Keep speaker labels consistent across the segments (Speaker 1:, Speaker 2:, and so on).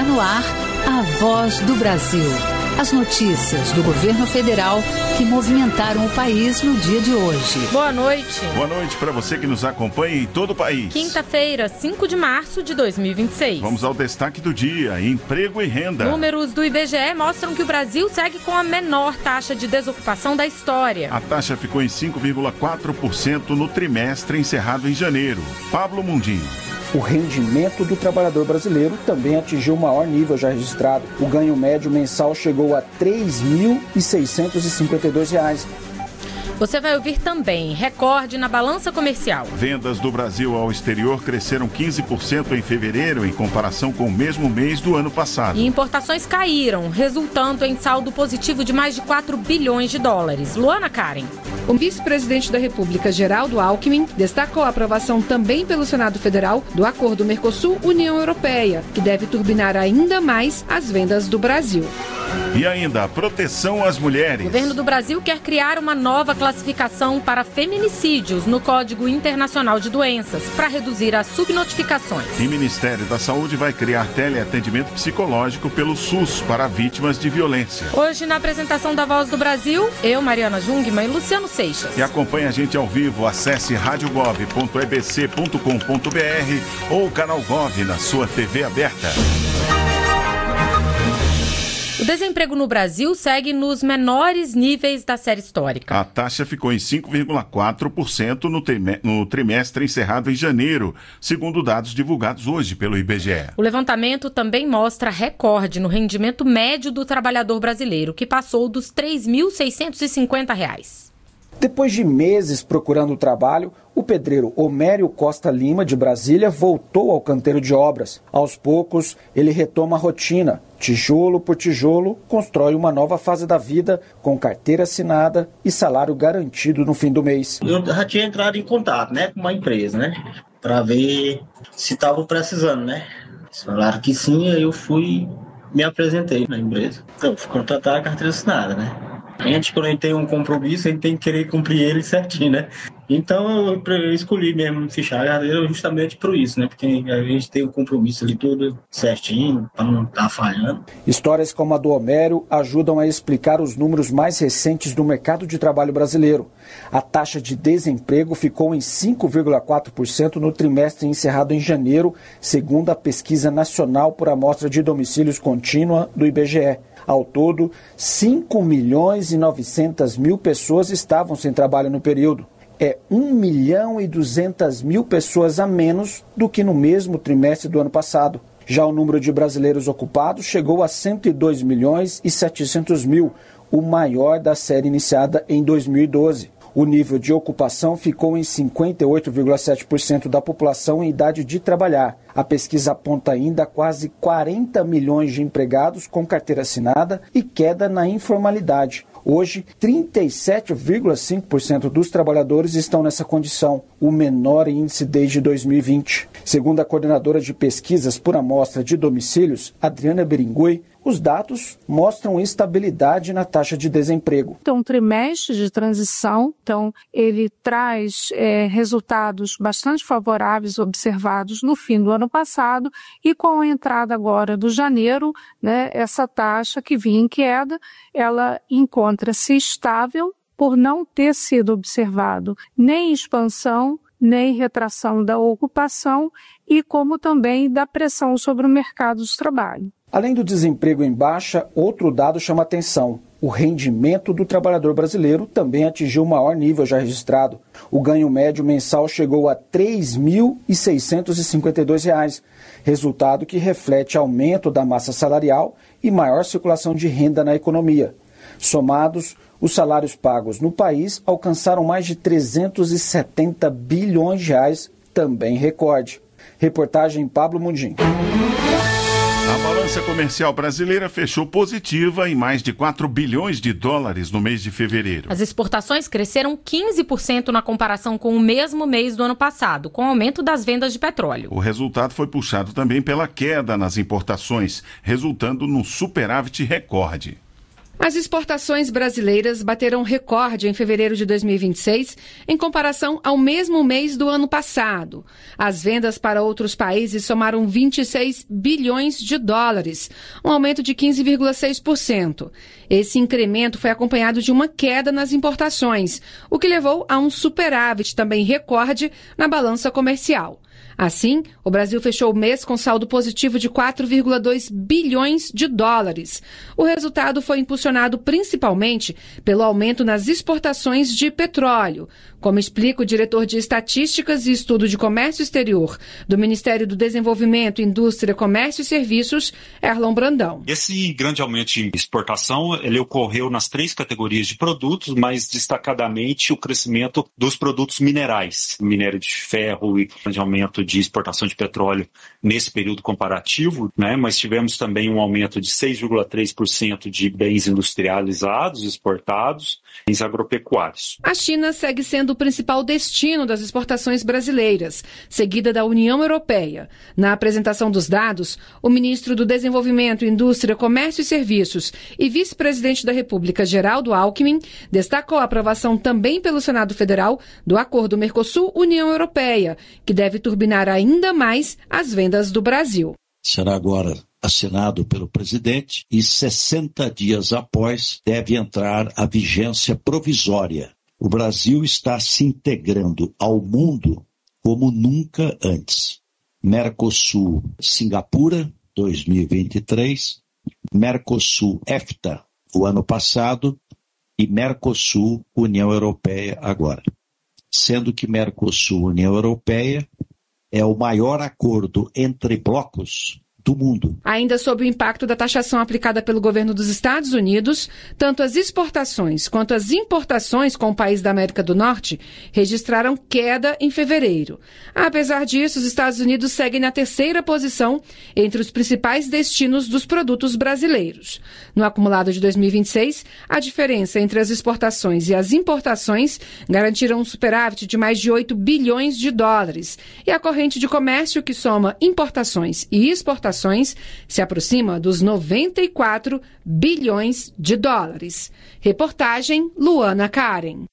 Speaker 1: no ar a Voz do Brasil. As notícias do governo federal que movimentaram o país no dia de hoje.
Speaker 2: Boa noite.
Speaker 3: Boa noite para você que nos acompanha em todo o país.
Speaker 2: Quinta-feira, 5 de março de 2026.
Speaker 3: Vamos ao destaque do dia: emprego e renda.
Speaker 2: Números do IBGE mostram que o Brasil segue com a menor taxa de desocupação da história.
Speaker 3: A taxa ficou em 5,4% no trimestre encerrado em janeiro. Pablo Mundim.
Speaker 4: O rendimento do trabalhador brasileiro também atingiu o maior nível já registrado. O ganho médio mensal chegou a R$ 3.652.
Speaker 2: Você vai ouvir também recorde na balança comercial.
Speaker 3: Vendas do Brasil ao exterior cresceram 15% em fevereiro em comparação com o mesmo mês do ano passado.
Speaker 2: E importações caíram, resultando em saldo positivo de mais de 4 bilhões de dólares. Luana Karen.
Speaker 5: O vice-presidente da República, Geraldo Alckmin, destacou a aprovação também pelo Senado Federal do Acordo Mercosul-União Europeia, que deve turbinar ainda mais as vendas do Brasil.
Speaker 3: E ainda a proteção às mulheres.
Speaker 2: O governo do Brasil quer criar uma nova classificação para feminicídios no Código Internacional de Doenças, para reduzir as subnotificações.
Speaker 3: E o Ministério da Saúde vai criar teleatendimento psicológico pelo SUS para vítimas de violência.
Speaker 2: Hoje, na apresentação da Voz do Brasil, eu, Mariana Jungmann e Luciano Seixas.
Speaker 3: E acompanhe a gente ao vivo, acesse radiogov.ebc.com.br ou o canal Gov na sua TV aberta.
Speaker 2: O desemprego no Brasil segue nos menores níveis da série histórica.
Speaker 3: A taxa ficou em 5,4% no trimestre encerrado em janeiro, segundo dados divulgados hoje pelo IBGE.
Speaker 2: O levantamento também mostra recorde no rendimento médio do trabalhador brasileiro, que passou dos R$ 3.650.
Speaker 4: Depois de meses procurando trabalho, o pedreiro Homério Costa Lima, de Brasília, voltou ao canteiro de obras. Aos poucos, ele retoma a rotina. Tijolo por tijolo, constrói uma nova fase da vida com carteira assinada e salário garantido no fim do mês.
Speaker 6: Eu já tinha entrado em contato, com uma empresa, para ver se estavam precisando, Eles falaram que sim, aí eu fui, me apresentei na empresa. Então, fui contratar a carteira assinada, A gente, quando a gente tem um compromisso, a gente tem que querer cumprir ele certinho, Então, eu escolhi mesmo fichar a carteira justamente por isso, Porque a gente tem o compromisso ali tudo certinho, para não estar falhando.
Speaker 4: Histórias como a do Homério ajudam a explicar os números mais recentes do mercado de trabalho brasileiro. A taxa de desemprego ficou em 5,4% no trimestre encerrado em janeiro, segundo a Pesquisa Nacional por Amostra de Domicílios Contínua do IBGE. Ao todo, 5.900.000 pessoas estavam sem trabalho no período. É 1.200.000 pessoas a menos do que no mesmo trimestre do ano passado. Já o número de brasileiros ocupados chegou a 102.700.000, o maior da série iniciada em 2012. O nível de ocupação ficou em 58,7% da população em idade de trabalhar. A pesquisa aponta ainda quase 40 milhões de empregados com carteira assinada e queda na informalidade. Hoje, 37,5% dos trabalhadores estão nessa condição, o menor índice desde 2020. Segundo a coordenadora de pesquisas por amostra de domicílios, Adriana Beringui, os dados mostram estabilidade na taxa de desemprego.
Speaker 7: Então, um trimestre de transição, ele traz resultados bastante favoráveis observados no fim do ano passado e com a entrada agora do janeiro, essa taxa que vinha em queda, ela encontra-se estável por não ter sido observado nem expansão, nem retração da ocupação e como também da pressão sobre o mercado de trabalho.
Speaker 4: Além do desemprego em baixa, outro dado chama atenção. O rendimento do trabalhador brasileiro também atingiu o maior nível já registrado. O ganho médio mensal chegou a R$ 3.652, resultado que reflete aumento da massa salarial e maior circulação de renda na economia. Somados, os salários pagos no país alcançaram mais de 370 bilhões de reais, também recorde. Reportagem Pablo Mundim.
Speaker 3: A balança comercial brasileira fechou positiva em mais de 4 bilhões de dólares no mês de fevereiro.
Speaker 2: As exportações cresceram 15% na comparação com o mesmo mês do ano passado, com o aumento das vendas de petróleo.
Speaker 3: O resultado foi puxado também pela queda nas importações, resultando num superávit recorde.
Speaker 5: As exportações brasileiras bateram recorde em fevereiro de 2026 em comparação ao mesmo mês do ano passado. As vendas para outros países somaram 26 bilhões de dólares, um aumento de 15,6%. Esse incremento foi acompanhado de uma queda nas importações, o que levou a um superávit também recorde na balança comercial. Assim, o Brasil fechou o mês com saldo positivo de 4,2 bilhões de dólares. O resultado foi impulsionado principalmente pelo aumento nas exportações de petróleo, como explica o diretor de Estatísticas e Estudo de Comércio Exterior do Ministério do Desenvolvimento, Indústria, Comércio e Serviços, Erlon Brandão.
Speaker 8: Esse grande aumento de exportação ele ocorreu nas 3 categorias de produtos, mas destacadamente o crescimento dos produtos minerais, minério de ferro e grande aumento de exportação de petróleo nesse período comparativo, né? Mas tivemos também um aumento de 6,3% de bens industrializados exportados, bens agropecuários.
Speaker 5: A China segue sendo o principal destino das exportações brasileiras, seguida da União Europeia. Na apresentação dos dados, o ministro do Desenvolvimento, Indústria, Comércio e Serviços e vice-presidente da República, Geraldo Alckmin, destacou a aprovação também pelo Senado Federal do Acordo Mercosul-União Europeia, que deve turbinar ainda mais as vendas do Brasil.
Speaker 9: Será agora assinado pelo presidente e 60 dias após deve entrar a vigência provisória. O Brasil está se integrando ao mundo como nunca antes. Mercosul-Singapura, 2023, Mercosul-EFTA, o ano passado, e Mercosul-União Europeia agora. Sendo que Mercosul-União Europeia é o maior acordo entre blocos do mundo.
Speaker 5: Ainda sob o impacto da taxação aplicada pelo governo dos Estados Unidos, tanto as exportações quanto as importações com o país da América do Norte registraram queda em fevereiro. Apesar disso, os Estados Unidos seguem na 3ª posição entre os principais destinos dos produtos brasileiros. No acumulado de 2026, a diferença entre as exportações e as importações garantiram um superávit de mais de 8 bilhões de dólares. E a corrente de comércio que soma importações e exportações se aproxima dos 94 bilhões de dólares. Reportagem Luana Karen.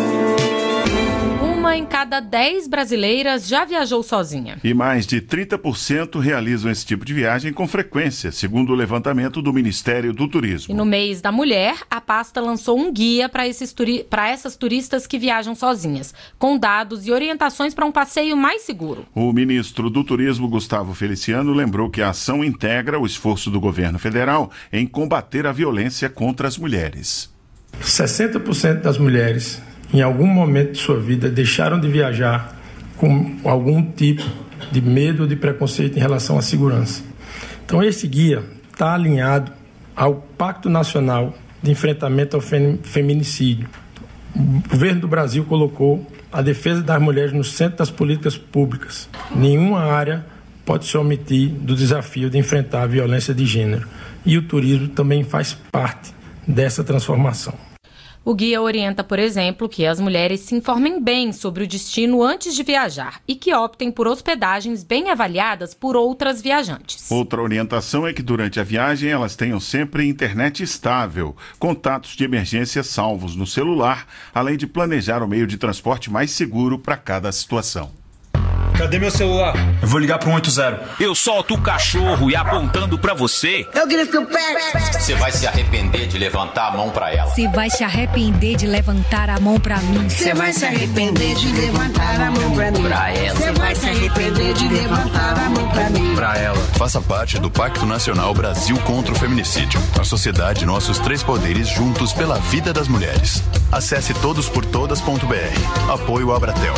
Speaker 2: Uma em cada 10 brasileiras já viajou sozinha.
Speaker 3: E mais de 30% realizam esse tipo de viagem com frequência, segundo o levantamento do Ministério do Turismo.
Speaker 2: E no mês da mulher, a pasta lançou um guia para essas turistas que viajam sozinhas, com dados e orientações para um passeio mais seguro.
Speaker 3: O ministro do Turismo, Gustavo Feliciano, lembrou que a ação integra o esforço do governo federal em combater a violência contra as mulheres.
Speaker 10: 60% das mulheres em algum momento de sua vida deixaram de viajar com algum tipo de medo ou de preconceito em relação à segurança. Então esse guia está alinhado ao Pacto Nacional de Enfrentamento ao Feminicídio. O governo do Brasil colocou a defesa das mulheres no centro das políticas públicas. Nenhuma área pode se omitir do desafio de enfrentar a violência de gênero. E o turismo também faz parte dessa transformação.
Speaker 2: O guia orienta, por exemplo, que as mulheres se informem bem sobre o destino antes de viajar e que optem por hospedagens bem avaliadas por outras viajantes.
Speaker 3: Outra orientação é que durante a viagem elas tenham sempre internet estável, contatos de emergência salvos no celular, além de planejar o meio de transporte mais seguro para cada situação.
Speaker 11: Cadê meu celular? Eu vou ligar pro 180.
Speaker 12: Eu solto o cachorro e apontando pra você.
Speaker 13: Eu grito que eu pego.
Speaker 14: Você vai se arrepender de levantar a mão pra ela.
Speaker 15: Você vai se arrepender de levantar a mão pra mim.
Speaker 13: Você vai se arrepender de levantar a mão pra mim.
Speaker 14: Pra ela.
Speaker 13: Você vai se arrepender de levantar a mão pra mim.
Speaker 11: Pra ela.
Speaker 16: Faça parte do Pacto Nacional Brasil contra o Feminicídio. A sociedade, nossos 3 poderes juntos pela vida das mulheres. Acesse todosportodas.br. Apoio Abratel.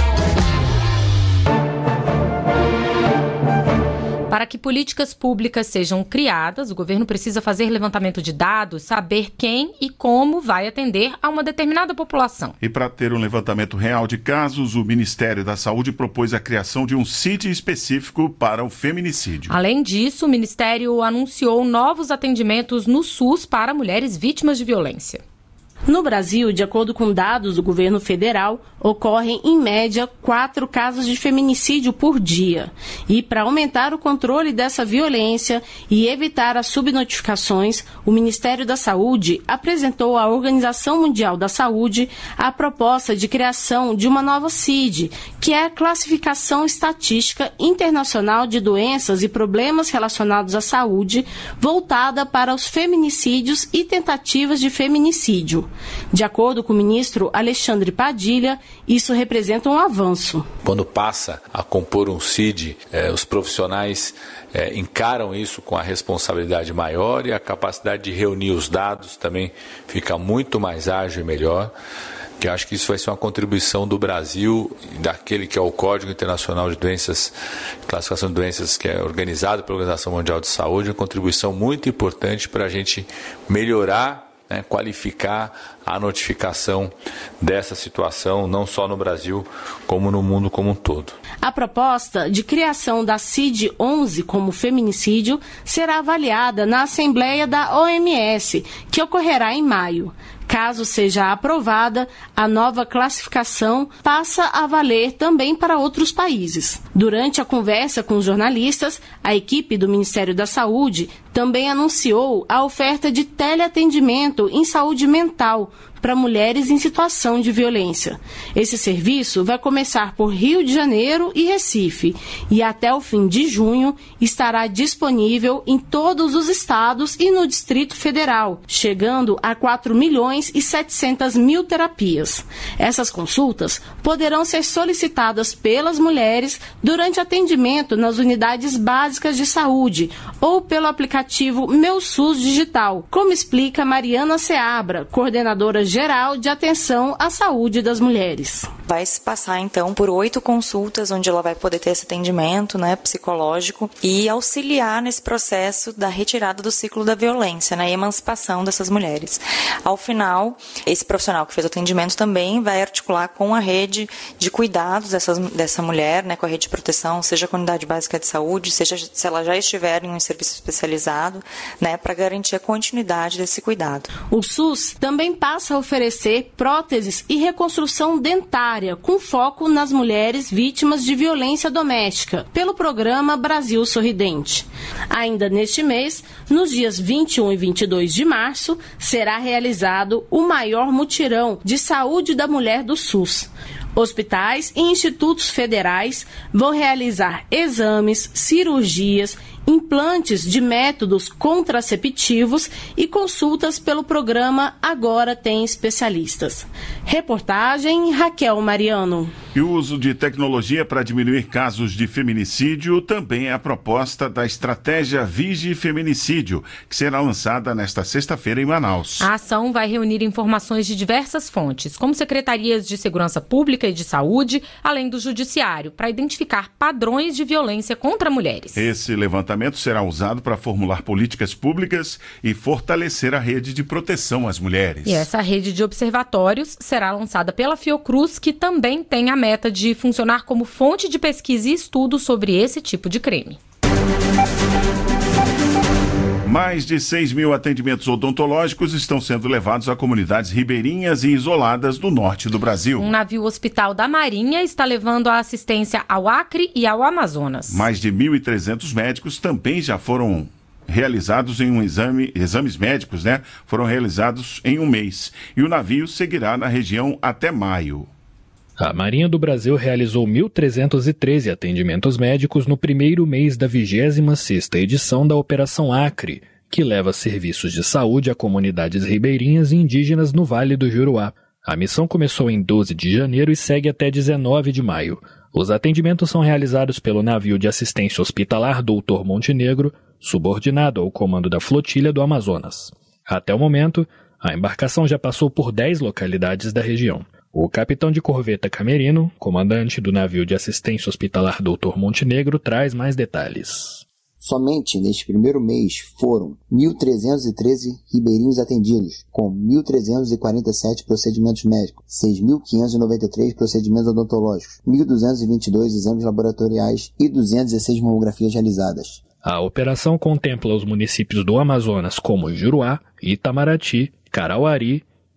Speaker 2: Para que políticas públicas sejam criadas, o governo precisa fazer levantamento de dados, saber quem e como vai atender a uma determinada população.
Speaker 3: E para ter um levantamento real de casos, o Ministério da Saúde propôs a criação de um CID específico para o feminicídio.
Speaker 2: Além disso, o Ministério anunciou novos atendimentos no SUS para mulheres vítimas de violência.
Speaker 17: No Brasil, de acordo com dados do governo federal, ocorrem em média 4 casos de feminicídio por dia. E para aumentar o controle dessa violência e evitar as subnotificações, o Ministério da Saúde apresentou à Organização Mundial da Saúde a proposta de criação de uma nova CID, que é a Classificação Estatística Internacional de Doenças e Problemas Relacionados à Saúde, voltada para os feminicídios e tentativas de feminicídio. De acordo com o ministro Alexandre Padilha, isso representa um avanço.
Speaker 18: Quando passa a compor um CID, os profissionais encaram isso com a responsabilidade maior e a capacidade de reunir os dados também fica muito mais ágil e melhor. Que eu acho que isso vai ser uma contribuição do Brasil, daquele que é o Código Internacional de Doenças, Classificação de Doenças, que é organizado pela Organização Mundial de Saúde, uma contribuição muito importante para a gente melhorar, qualificar a notificação dessa situação, não só no Brasil, como no mundo como um todo.
Speaker 17: A proposta de criação da CID-11 como feminicídio será avaliada na Assembleia da OMS, que ocorrerá em maio. Caso seja aprovada, a nova classificação passa a valer também para outros países. Durante a conversa com os jornalistas, a equipe do Ministério da Saúde também anunciou a oferta de teleatendimento em saúde mental para mulheres em situação de violência. Esse serviço vai começar por Rio de Janeiro e Recife e até o fim de junho estará disponível em todos os estados e no Distrito Federal, chegando a 4.700.000 terapias. Essas consultas poderão ser solicitadas pelas mulheres durante atendimento nas unidades básicas de saúde ou pelo aplicativo Meu SUS Digital, como explica Mariana Seabra, coordenadora geral de atenção à saúde das mulheres.
Speaker 19: Vai se passar, então, por 8 consultas, onde ela vai poder ter esse atendimento, psicológico e auxiliar nesse processo da retirada do ciclo da violência, e emancipação dessas mulheres. Ao final, esse profissional que fez o atendimento também vai articular com a rede de cuidados dessa mulher, com a rede de proteção, seja com a unidade básica de saúde, seja se ela já estiver em um serviço especializado, para garantir a continuidade desse cuidado.
Speaker 17: O SUS também passa a oferecer próteses e reconstrução dentária, com foco nas mulheres vítimas de violência doméstica, pelo programa Brasil Sorridente. Ainda neste mês, nos dias 21 e 22 de março, será realizado o maior mutirão de saúde da mulher do SUS. Hospitais e institutos federais vão realizar exames, cirurgias, implantes de métodos contraceptivos e consultas pelo programa Agora Tem Especialistas. Reportagem Raquel Mariano.
Speaker 3: E o uso de tecnologia para diminuir casos de feminicídio também é a proposta da estratégia Vigi Feminicídio, que será lançada nesta sexta-feira em Manaus.
Speaker 2: A ação vai reunir informações de diversas fontes, como secretarias de segurança pública e de saúde, além do judiciário, para identificar padrões de violência contra mulheres.
Speaker 3: Esse levantamento será usado para formular políticas públicas e fortalecer a rede de proteção às mulheres.
Speaker 2: E essa rede de observatórios será lançada pela Fiocruz, que também tem a meta de funcionar como fonte de pesquisa e estudo sobre esse tipo de crime.
Speaker 3: Mais de 6.000 atendimentos odontológicos estão sendo levados a comunidades ribeirinhas e isoladas do norte do Brasil.
Speaker 2: Um navio hospital da Marinha está levando a assistência ao Acre e ao Amazonas.
Speaker 3: Mais de 1.300 médicos também já foram realizados em exames médicos, foram realizados em um mês. E o navio seguirá na região até maio.
Speaker 20: A Marinha do Brasil realizou 1.313 atendimentos médicos no primeiro mês da 26ª edição da Operação Acre, que leva serviços de saúde a comunidades ribeirinhas e indígenas no Vale do Juruá. A missão começou em 12 de janeiro e segue até 19 de maio. Os atendimentos são realizados pelo navio de assistência hospitalar Doutor Montenegro, subordinado ao comando da flotilha do Amazonas. Até o momento, a embarcação já passou por 10 localidades da região. O capitão de corveta Camerino, comandante do navio de assistência hospitalar Doutor Montenegro, traz mais detalhes.
Speaker 21: Somente neste primeiro mês foram 1.313 ribeirinhos atendidos, com 1.347 procedimentos médicos, 6.593 procedimentos odontológicos, 1.222 exames laboratoriais e 216 mamografias realizadas.
Speaker 20: A operação contempla os municípios do Amazonas como Juruá, Itamaraty, Carauari,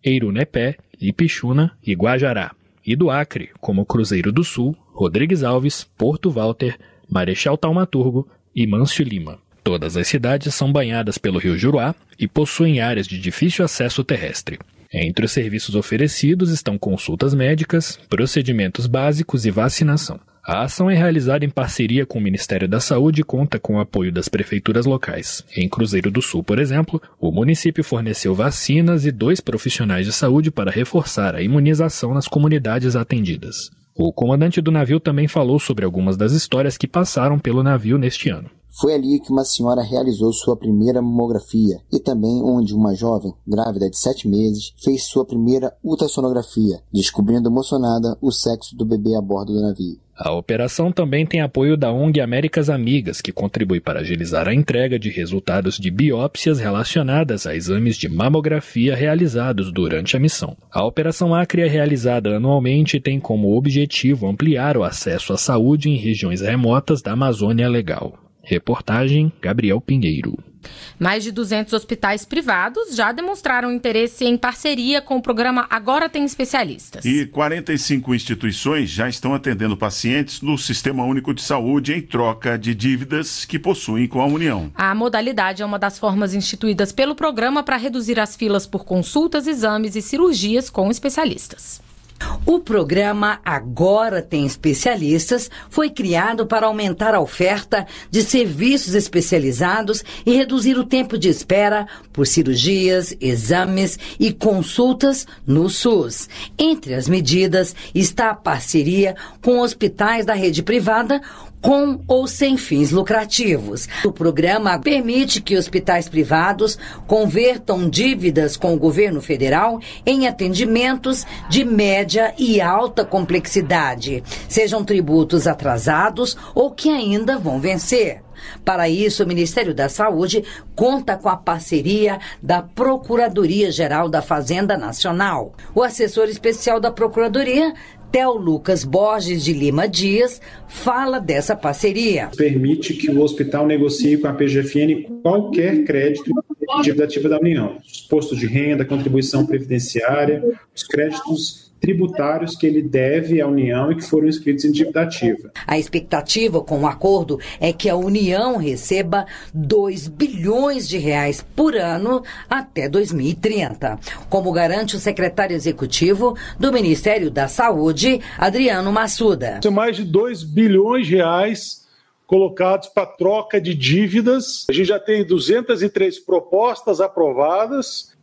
Speaker 20: Eirunepé, Ipixuna e Guajará. E do Acre, como Cruzeiro do Sul, Rodrigues Alves, Porto Walter, Marechal Taumaturgo e Mâncio Lima. Todas as cidades são banhadas pelo rio Juruá e possuem áreas de difícil acesso terrestre. Entre os serviços oferecidos estão consultas médicas, procedimentos básicos e vacinação. A ação é realizada em parceria com o Ministério da Saúde e conta com o apoio das prefeituras locais. Em Cruzeiro do Sul, por exemplo, o município forneceu vacinas e 2 profissionais de saúde para reforçar a imunização nas comunidades atendidas. O comandante do navio também falou sobre algumas das histórias que passaram pelo navio neste ano.
Speaker 21: Foi ali que uma senhora realizou sua primeira mamografia e também onde uma jovem, grávida de 7 meses, fez sua primeira ultrassonografia, descobrindo emocionada o sexo do bebê a bordo do navio.
Speaker 20: A operação também tem apoio da ONG Américas Amigas, que contribui para agilizar a entrega de resultados de biópsias relacionadas a exames de mamografia realizados durante a missão. A Operação Acre é realizada anualmente e tem como objetivo ampliar o acesso à saúde em regiões remotas da Amazônia Legal. Reportagem Gabriel Pinheiro.
Speaker 2: Mais de 200 hospitais privados já demonstraram interesse em parceria com o programa Agora Tem Especialistas.
Speaker 3: E 45 instituições já estão atendendo pacientes no Sistema Único de Saúde em troca de dívidas que possuem com a União.
Speaker 2: A modalidade é uma das formas instituídas pelo programa para reduzir as filas por consultas, exames e cirurgias com especialistas.
Speaker 1: O programa Agora Tem Especialistas foi criado para aumentar a oferta de serviços especializados e reduzir o tempo de espera por cirurgias, exames e consultas no SUS. Entre as medidas está a parceria com hospitais da rede privada, com ou sem fins lucrativos. O programa permite que hospitais privados convertam dívidas com o governo federal em atendimentos de média e alta complexidade, sejam tributos atrasados ou que ainda vão vencer. Para isso, o Ministério da Saúde conta com a parceria da Procuradoria-Geral da Fazenda Nacional. O assessor especial da Procuradoria, Theo Lucas Borges de Lima Dias, fala dessa parceria.
Speaker 22: Permite que o hospital negocie com a PGFN qualquer crédito de dívida ativa da União. Os postos de renda, contribuição previdenciária, os créditos tributários que ele deve à União e que foram inscritos em dívida ativa.
Speaker 1: A expectativa com o acordo é que a União receba 2 bilhões de reais por ano até 2030, como garante o secretário executivo do Ministério da Saúde, Adriano Massuda.
Speaker 23: São mais de 2 bilhões de reais colocados para troca de dívidas. A gente já tem 203 propostas aprovadas,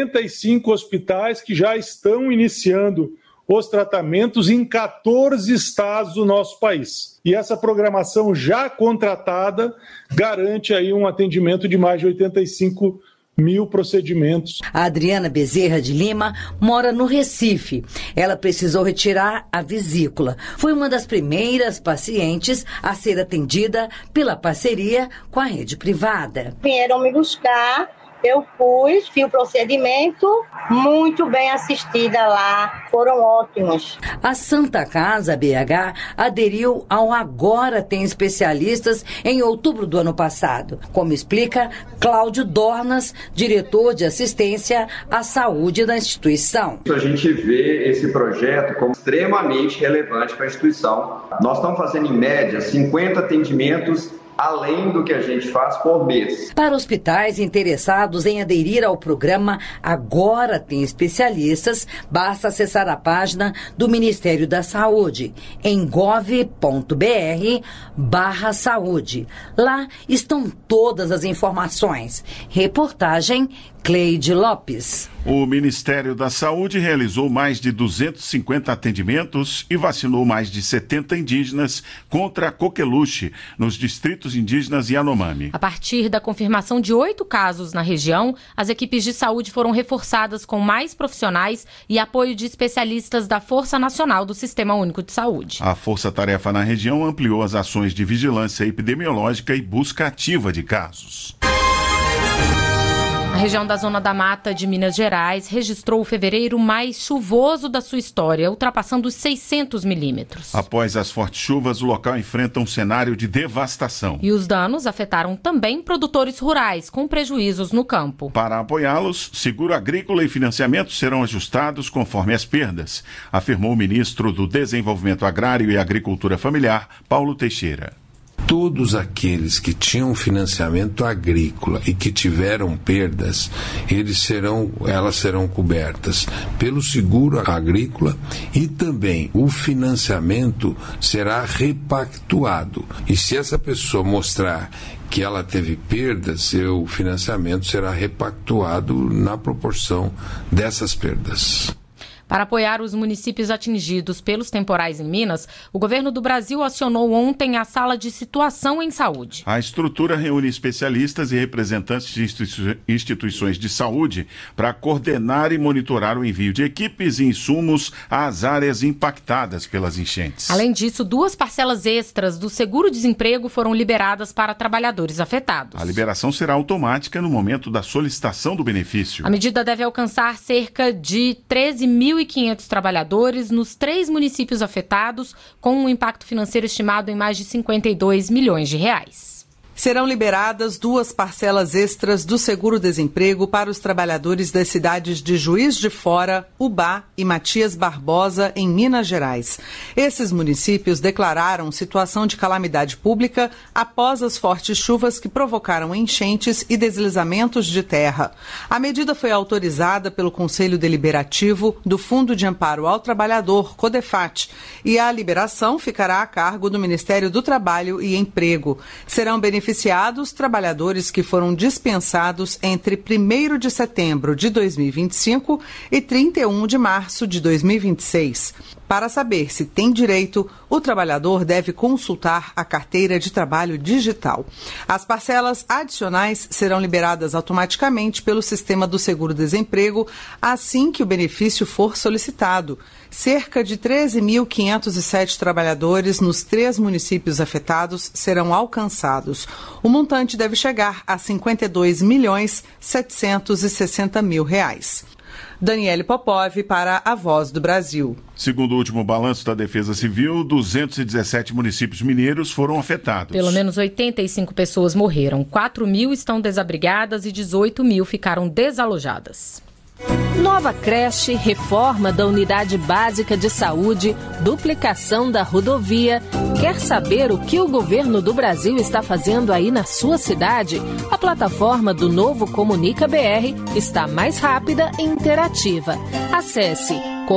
Speaker 23: 45 hospitais que já estão iniciando os tratamentos em 14 estados do nosso país. E essa programação já contratada garante aí um atendimento de mais de 85 mil procedimentos.
Speaker 1: A Adriana Bezerra de Lima mora no Recife. Ela precisou retirar a vesícula. Foi uma das primeiras pacientes a ser atendida pela parceria com a rede privada.
Speaker 24: Vieram me buscar. Eu fiz o procedimento, muito bem assistida lá, foram ótimos.
Speaker 1: A Santa Casa BH aderiu ao Agora Tem Especialistas em outubro do ano passado, como explica Cláudio Dornas, diretor de assistência à saúde da instituição.
Speaker 25: A gente vê esse projeto como extremamente relevante para a instituição. Nós estamos fazendo em média 50 atendimentos além do que a gente faz por mês.
Speaker 1: Para hospitais interessados em aderir ao programa Agora Tem Especialistas, basta acessar a página do Ministério da Saúde, em gov.br/saúde. Lá estão todas as informações. Reportagem Cleide Lopes.
Speaker 3: O Ministério da Saúde realizou mais de 250 atendimentos e vacinou mais de 70 indígenas contra a coqueluche nos distritos indígenas Yanomami.
Speaker 2: A partir da confirmação de 8 casos na região, as equipes de saúde foram reforçadas com mais profissionais e apoio de especialistas da Força Nacional do Sistema Único de Saúde.
Speaker 3: A Força-Tarefa na região ampliou as ações de vigilância epidemiológica e busca ativa de casos.
Speaker 2: A região da Zona da Mata de Minas Gerais registrou o fevereiro mais chuvoso da sua história, ultrapassando os 600 milímetros.
Speaker 3: Após as fortes chuvas, o local enfrenta um cenário de devastação.
Speaker 2: E os danos afetaram também produtores rurais, com prejuízos no campo.
Speaker 3: Para apoiá-los, seguro agrícola e financiamento serão ajustados conforme as perdas, afirmou o ministro do Desenvolvimento Agrário e Agricultura Familiar, Paulo Teixeira.
Speaker 4: Todos aqueles que tinham financiamento agrícola e que tiveram perdas, elas serão cobertas pelo seguro agrícola e também o financiamento será repactuado. E se essa pessoa mostrar que ela teve perdas, seu financiamento será repactuado na proporção dessas perdas.
Speaker 2: Para apoiar os municípios atingidos pelos temporais em Minas, o governo do Brasil acionou ontem a Sala de Situação em Saúde.
Speaker 3: A estrutura reúne especialistas e representantes de instituições de saúde para coordenar e monitorar o envio de equipes e insumos às áreas impactadas pelas enchentes.
Speaker 2: Além disso, 2 parcelas extras do seguro-desemprego foram liberadas para trabalhadores afetados.
Speaker 3: A liberação será automática no momento da solicitação do benefício.
Speaker 2: A medida deve alcançar cerca de 13.500 trabalhadores nos 3 municípios afetados, com um impacto financeiro estimado em mais de 52 milhões de reais.
Speaker 6: Serão liberadas 2 parcelas extras do seguro-desemprego para os trabalhadores das cidades de Juiz de Fora, Ubá e Matias Barbosa, em Minas Gerais. Esses municípios declararam situação de calamidade pública após as fortes chuvas que provocaram enchentes e deslizamentos de terra. A medida foi autorizada pelo Conselho Deliberativo do Fundo de Amparo ao Trabalhador, CODEFAT, e a liberação ficará a cargo do Ministério do Trabalho e Emprego. Serão beneficiados trabalhadores que foram dispensados entre 1º de setembro de 2025 e 31 de março de 2026. Para saber se tem direito, o trabalhador deve consultar a carteira de trabalho digital. As parcelas adicionais serão liberadas automaticamente pelo sistema do seguro-desemprego assim que o benefício for solicitado. Cerca de 13.507 trabalhadores nos 3 municípios afetados serão alcançados. O montante deve chegar a R$ 52.760.000. Daniele Popov para a Voz do Brasil.
Speaker 3: Segundo o último balanço da Defesa Civil, 217 municípios mineiros foram afetados.
Speaker 2: Pelo menos 85 pessoas morreram, 4.000 estão desabrigadas e 18.000 ficaram desalojadas.
Speaker 7: Nova creche, reforma da unidade básica de saúde, duplicação da rodovia. Quer saber o que o governo do Brasil está fazendo aí na sua cidade? A plataforma do Novo Comunica BR está mais rápida e interativa. Acesse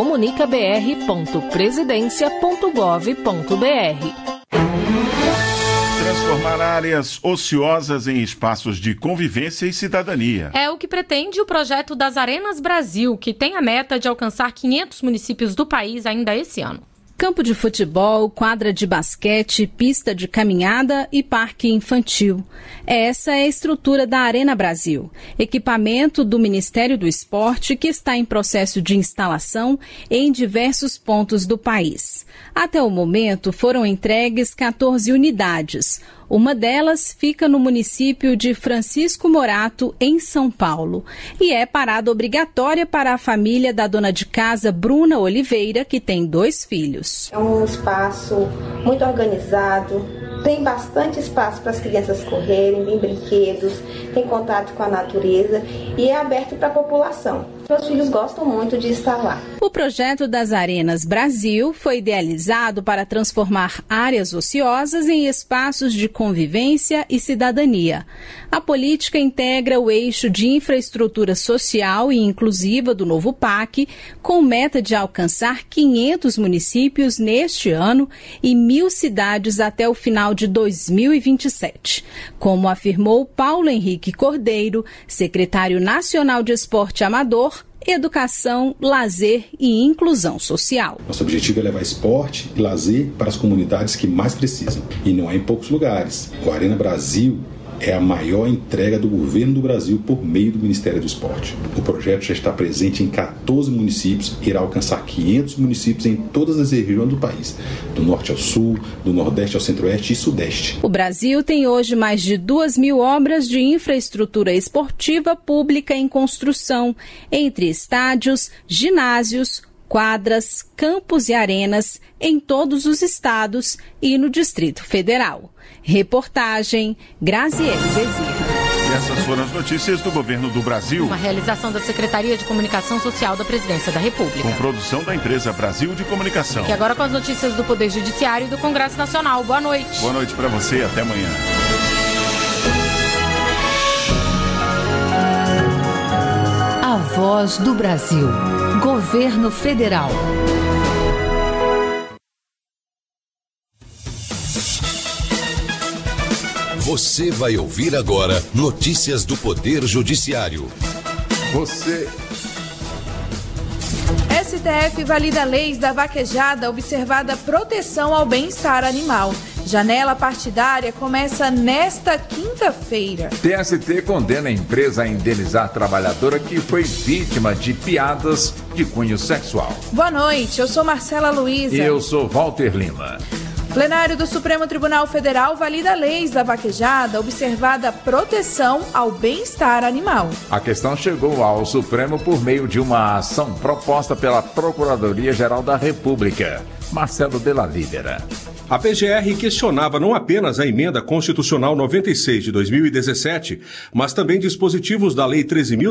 Speaker 7: comunicabr.presidencia.gov.br.
Speaker 3: Transformar áreas ociosas em espaços de convivência e cidadania.
Speaker 2: É o que pretende o projeto das Arenas Brasil, que tem a meta de alcançar 500 municípios do país ainda esse ano.
Speaker 8: Campo de futebol, quadra de basquete, pista de caminhada e parque infantil. Essa é a estrutura da Arena Brasil, equipamento do Ministério do Esporte que está em processo de instalação em diversos pontos do país. Até o momento foram entregues 14 unidades. Uma delas fica no município de Francisco Morato, em São Paulo, e é parada obrigatória para a família da dona de casa Bruna Oliveira, que tem 2 filhos.
Speaker 9: É um espaço muito organizado, tem bastante espaço para as crianças correrem, tem brinquedos, tem contato com a natureza e é aberto para a população. Meus filhos gostam muito de estar lá.
Speaker 8: O projeto das Arenas Brasil foi idealizado para transformar áreas ociosas em espaços de convivência e cidadania. A política integra o eixo de infraestrutura social e inclusiva do novo PAC, com meta de alcançar 500 municípios neste ano e 1.000 cidades até o final de 2027. Como afirmou Paulo Henrique Cordeiro, secretário nacional de Esporte Amador, Educação, Lazer e Inclusão Social.
Speaker 26: Nosso objetivo é levar esporte e lazer para as comunidades que mais precisam. E não é em poucos lugares. O Arena Brasil é a maior entrega do governo do Brasil por meio do Ministério do Esporte. O projeto já está presente em 14 municípios e irá alcançar 500 municípios em todas as regiões do país, do norte ao sul, do nordeste ao centro-oeste e sudeste.
Speaker 8: O Brasil tem hoje mais de 2.000 obras de infraestrutura esportiva pública em construção, entre estádios, ginásios, quadras, campos e arenas em todos os estados e no Distrito Federal. Reportagem Graziele Bezerra.
Speaker 3: E essas foram as notícias do governo do Brasil.
Speaker 2: Uma realização da Secretaria de Comunicação Social da Presidência da República.
Speaker 3: Com produção da empresa Brasil de Comunicação.
Speaker 2: E agora com as notícias do Poder Judiciário e do Congresso Nacional. Boa noite.
Speaker 3: Boa noite para você, até amanhã.
Speaker 1: A Voz do Brasil. Governo Federal.
Speaker 5: Você vai ouvir agora notícias do Poder Judiciário.
Speaker 10: STF valida leis da vaquejada observada proteção ao bem-estar animal. Janela partidária começa nesta quinta-feira.
Speaker 12: TST condena a empresa a indenizar trabalhadora que foi vítima de piadas de cunho sexual.
Speaker 10: Boa noite, eu sou Marcela Luiza.
Speaker 12: E eu sou Walter Lima.
Speaker 10: Plenário do Supremo Tribunal Federal valida leis da vaquejada observada proteção ao bem-estar animal.
Speaker 12: A questão chegou ao Supremo por meio de uma ação proposta pela Procuradoria-Geral da República. Marcelo Della Libera.
Speaker 13: A PGR questionava não apenas a Emenda Constitucional 96 de 2017, mas também dispositivos da Lei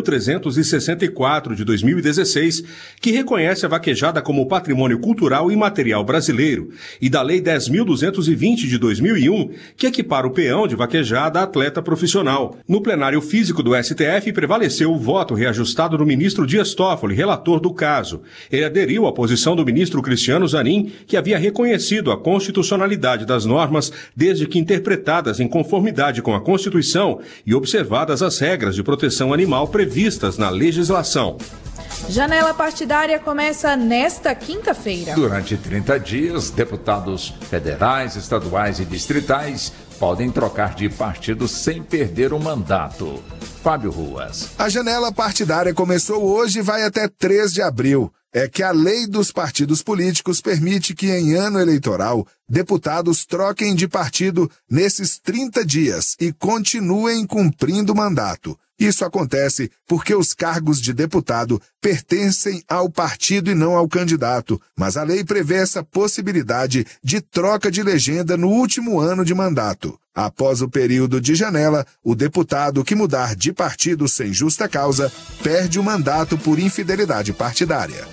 Speaker 13: 13.364 de 2016, que reconhece a vaquejada como patrimônio cultural e material brasileiro, e da Lei 10.220 de 2001, que equipara o peão de vaquejada a atleta profissional. No plenário físico do STF prevaleceu o voto reajustado do ministro Dias Toffoli, relator do caso. Ele aderiu à posição do ministro Cristiano Zanin, que havia reconhecido a constitucionalidade das normas desde que interpretadas em conformidade com a Constituição e observadas as regras de proteção animal previstas na legislação.
Speaker 10: Janela partidária começa nesta quinta-feira.
Speaker 12: Durante 30 dias, deputados federais, estaduais e distritais podem trocar de partido sem perder o mandato. Fábio Ruas.
Speaker 14: A janela partidária começou hoje e vai até 3 de abril. É que a lei dos partidos políticos permite que, em ano eleitoral, deputados troquem de partido nesses 30 dias e continuem cumprindo o mandato. Isso acontece porque os cargos de deputado pertencem ao partido e não ao candidato, mas a lei prevê essa possibilidade de troca de legenda no último ano de mandato. Após o período de janela, o deputado que mudar de partido sem justa causa perde o mandato por infidelidade partidária.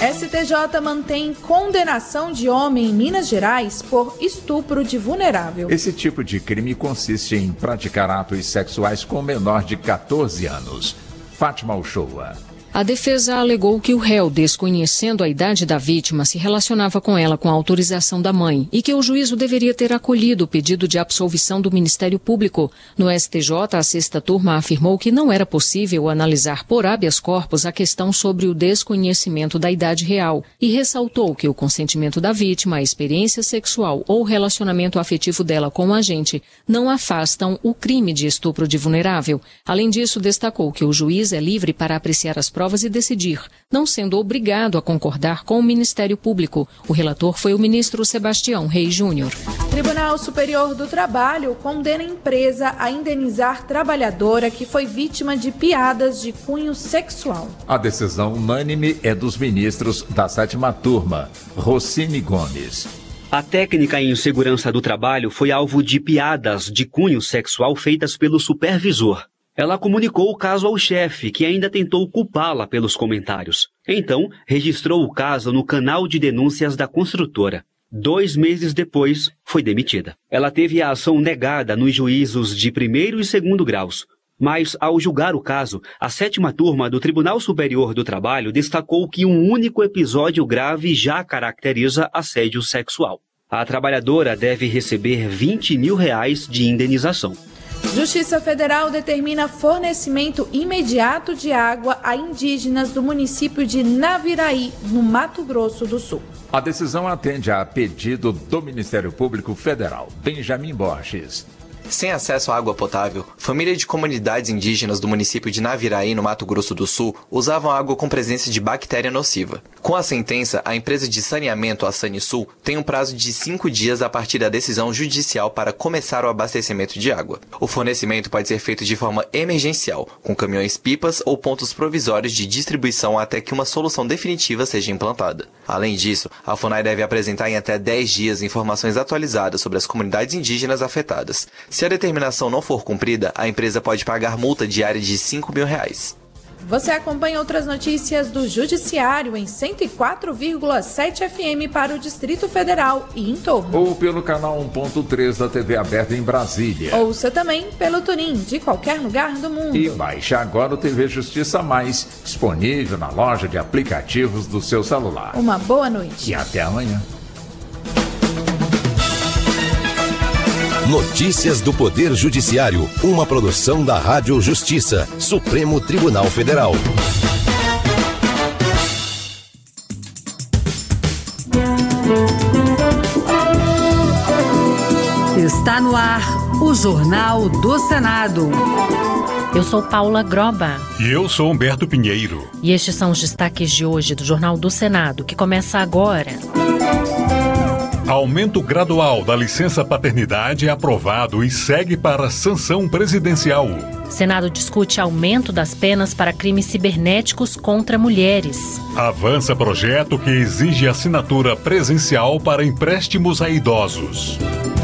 Speaker 10: STJ mantém condenação de homem em Minas Gerais por estupro de vulnerável.
Speaker 12: Esse tipo de crime consiste em praticar atos sexuais com menor de 14 anos. Fátima Uchoa.
Speaker 15: A defesa alegou que o réu, desconhecendo a idade da vítima, se relacionava com ela com a autorização da mãe e que o juízo deveria ter acolhido o pedido de absolvição do Ministério Público. No STJ, a sexta turma afirmou que não era possível analisar por habeas corpus a questão sobre o desconhecimento da idade real e ressaltou que o consentimento da vítima, a experiência sexual ou relacionamento afetivo dela com o agente não afastam o crime de estupro de vulnerável. Além disso, destacou que o juiz é livre para apreciar as provas e decidir, não sendo obrigado a concordar com o Ministério Público. O relator foi o ministro Sebastião Reis Júnior.
Speaker 10: Tribunal Superior do Trabalho condena a empresa a indenizar trabalhadora que foi vítima de piadas de cunho sexual.
Speaker 12: A decisão unânime é dos ministros da sétima turma, Rossini Gomes.
Speaker 27: A técnica em segurança do trabalho foi alvo de piadas de cunho sexual feitas pelo supervisor. Ela comunicou o caso ao chefe, que ainda tentou culpá-la pelos comentários. Então, registrou o caso no canal de denúncias da construtora. 2 meses depois, foi demitida. Ela teve a ação negada nos juízos de 1º e 2º graus. Mas, ao julgar o caso, a sétima turma do Tribunal Superior do Trabalho destacou que um único episódio grave já caracteriza assédio sexual. A trabalhadora deve receber R$20 mil de indenização.
Speaker 10: Justiça Federal determina fornecimento imediato de água a indígenas do município de Naviraí, no Mato Grosso do Sul.
Speaker 12: A decisão atende a pedido do Ministério Público Federal. Benjamin Borges.
Speaker 11: Sem acesso à água potável, famílias de comunidades indígenas do município de Naviraí, no Mato Grosso do Sul, usavam água com presença de bactéria nociva. Com a sentença, a empresa de saneamento, a Sanisul, tem um prazo de 5 dias a partir da decisão judicial para começar o abastecimento de água. O fornecimento pode ser feito de forma emergencial, com caminhões-pipas ou pontos provisórios de distribuição até que uma solução definitiva seja implantada. Além disso, a FUNAI deve apresentar em até 10 dias informações atualizadas sobre as comunidades indígenas afetadas. Se a determinação não for cumprida, a empresa pode pagar multa diária de R$5.000.
Speaker 10: Você acompanha outras notícias do Judiciário em 104,7 FM para o Distrito Federal e em torno.
Speaker 12: Ou pelo canal 1.3 da TV aberta em Brasília.
Speaker 10: Ouça também pelo TuneIn de qualquer lugar do mundo.
Speaker 12: E baixe agora o TV Justiça Mais, disponível na loja de aplicativos do seu celular.
Speaker 10: Uma boa noite.
Speaker 12: E até amanhã.
Speaker 5: Notícias do Poder Judiciário, uma produção da Rádio Justiça, Supremo Tribunal Federal.
Speaker 1: Está no ar o Jornal do Senado.
Speaker 2: Eu sou Paula Groba.
Speaker 16: E eu sou Humberto Pinheiro.
Speaker 2: E estes são os destaques de hoje do Jornal do Senado, que começa agora.
Speaker 16: Aumento gradual da licença paternidade é aprovado e segue para sanção presidencial.
Speaker 2: Senado discute aumento das penas para crimes cibernéticos contra mulheres.
Speaker 16: Avança projeto que exige assinatura presencial para empréstimos a idosos.